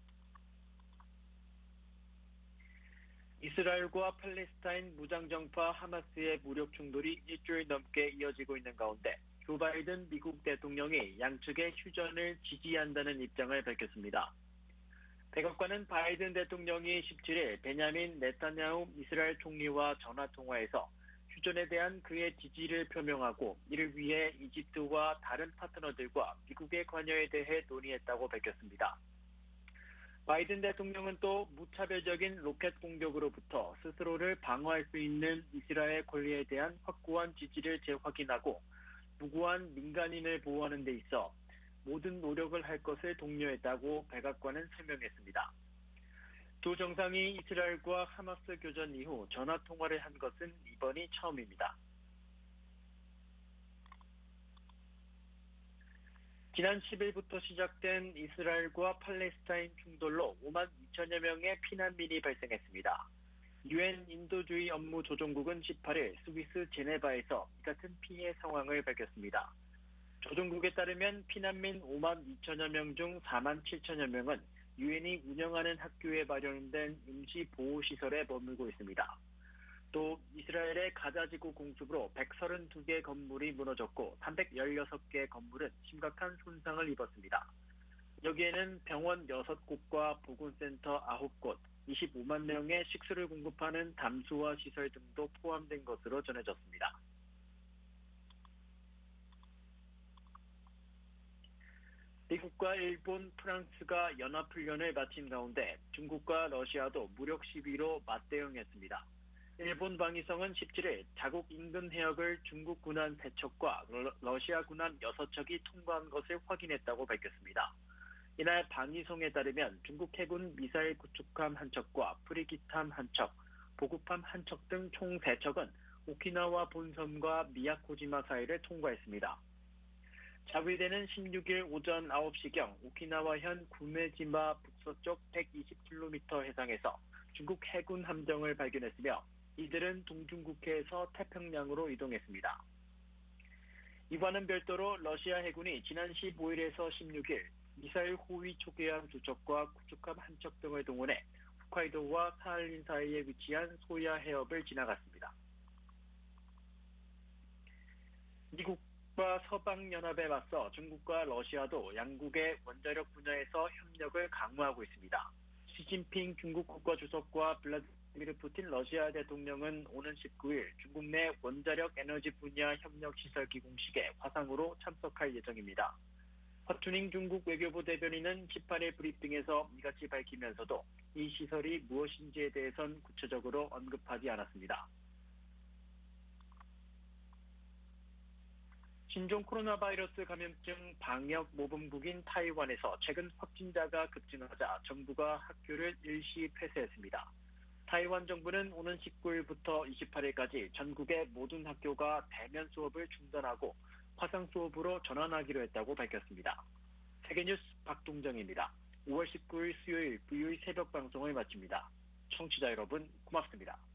이스라엘과 팔레스타인 무장정파 하마스의 무력 충돌이 일주일 넘게 이어지고 있는 가운데 조 바이든 미국 대통령이 양측의 휴전을 지지한다는 입장을 밝혔습니다. 백악관은 바이든 대통령이 십칠 일 베냐민 네타냐후 이스라엘 총리와 전화통화에서 휴전에 대한 그의 지지를 표명하고 이를 위해 이집트와 다른 파트너들과 미국의 관여에 대해 논의했다고 밝혔습니다. 바이든 대통령은 또 무차별적인 로켓 공격으로부터 스스로를 방어할 수 있는 이스라엘 권리에 대한 확고한 지지를 재확인하고 무고한 민간인을 보호하는 데 있어 모든 노력을 할 것을 독려했다고 백악관은 설명했습니다. 두 정상이 이스라엘과 하마스 교전 이후 전화통화를 한 것은 이번이 처음입니다. 지난 십 일부터 시작된 이스라엘과 팔레스타인 충돌로 오만 이천여 명의 피난민이 발생했습니다. 유엔 인도주의 업무 조정국은 십팔 일 스위스 제네바에서 이 같은 피해 상황을 밝혔습니다. 조정국에 따르면 피난민 오만 이천여 명 중 사만 칠천여 명은 유엔이 운영하는 학교에 마련된 임시 보호시설에 머물고 있습니다. 또 이스라엘의 가자지구 공습으로 백삼십이 개 건물이 무너졌고 삼백십육 개 건물은 심각한 손상을 입었습니다. 여기에는 병원 여섯 곳과 보건센터 아홉 곳, 이십오만 명의 식수를 공급하는 담수화 시설 등도 포함된 것으로 전해졌습니다. 미국과 일본, 프랑스가 연합훈련을 마친 가운데 중국과 러시아도 무력 시위로 맞대응했습니다. 일본 방위성은 십칠 일 자국 인근 해역을 중국 군함 세 척과 러시아 군함 여섯 척이 통과한 것을 확인했다고 밝혔습니다. 이날 방위성에 따르면 중국 해군 미사일 구축함 한 척과 프리기탐 한 척, 보급함 한 척 등 총 세 척은 오키나와 본섬과 미야코지마 사이를 통과했습니다. 자위대는 십육 일 오전 아홉 시경 오키나와현 구메지마 북서쪽 백이십 킬로미터 해상에서 중국 해군 함정을 발견했으며 이들은 동중국해에서 태평양으로 이동했습니다. 이와는 별도로 러시아 해군이 지난 십오 일에서 십육 일 미사일 호위 초계함 두 척과 구축함 한 척 등을 동원해 홋카이도와 사할린 사이에 위치한 소야 해협을 지나갔습니다. 미국과 서방연합에 맞서 중국과 러시아도 양국의 원자력 분야에서 협력을 강화하고 있습니다. 시진핑 중국 국가주석과 블라디미르 푸틴 러시아 대통령은 오는 십구 일 중국 내 원자력 에너지 분야 협력 시설 기공식에 화상으로 참석할 예정입니다. 허투닝 중국 외교부 대변인은 십팔 일 브리핑에서 이같이 밝히면서도 이 시설이 무엇인지에 대해선 구체적으로 언급하지 않았습니다. 신종 코로나 바이러스 감염증 방역 모범국인 타이완에서 최근 확진자가 급증하자 정부가 학교를 일시 폐쇄했습니다. 타이완 정부는 오는 십구 일부터 이십팔 일까지 전국의 모든 학교가 대면 수업을 중단하고 화상 수업으로 전환하기로 했다고 밝혔습니다. 세계뉴스 박동정입니다. 오월 십구 일 수요일 브이오이 새벽 방송을 마칩니다. 청취자 여러분 고맙습니다.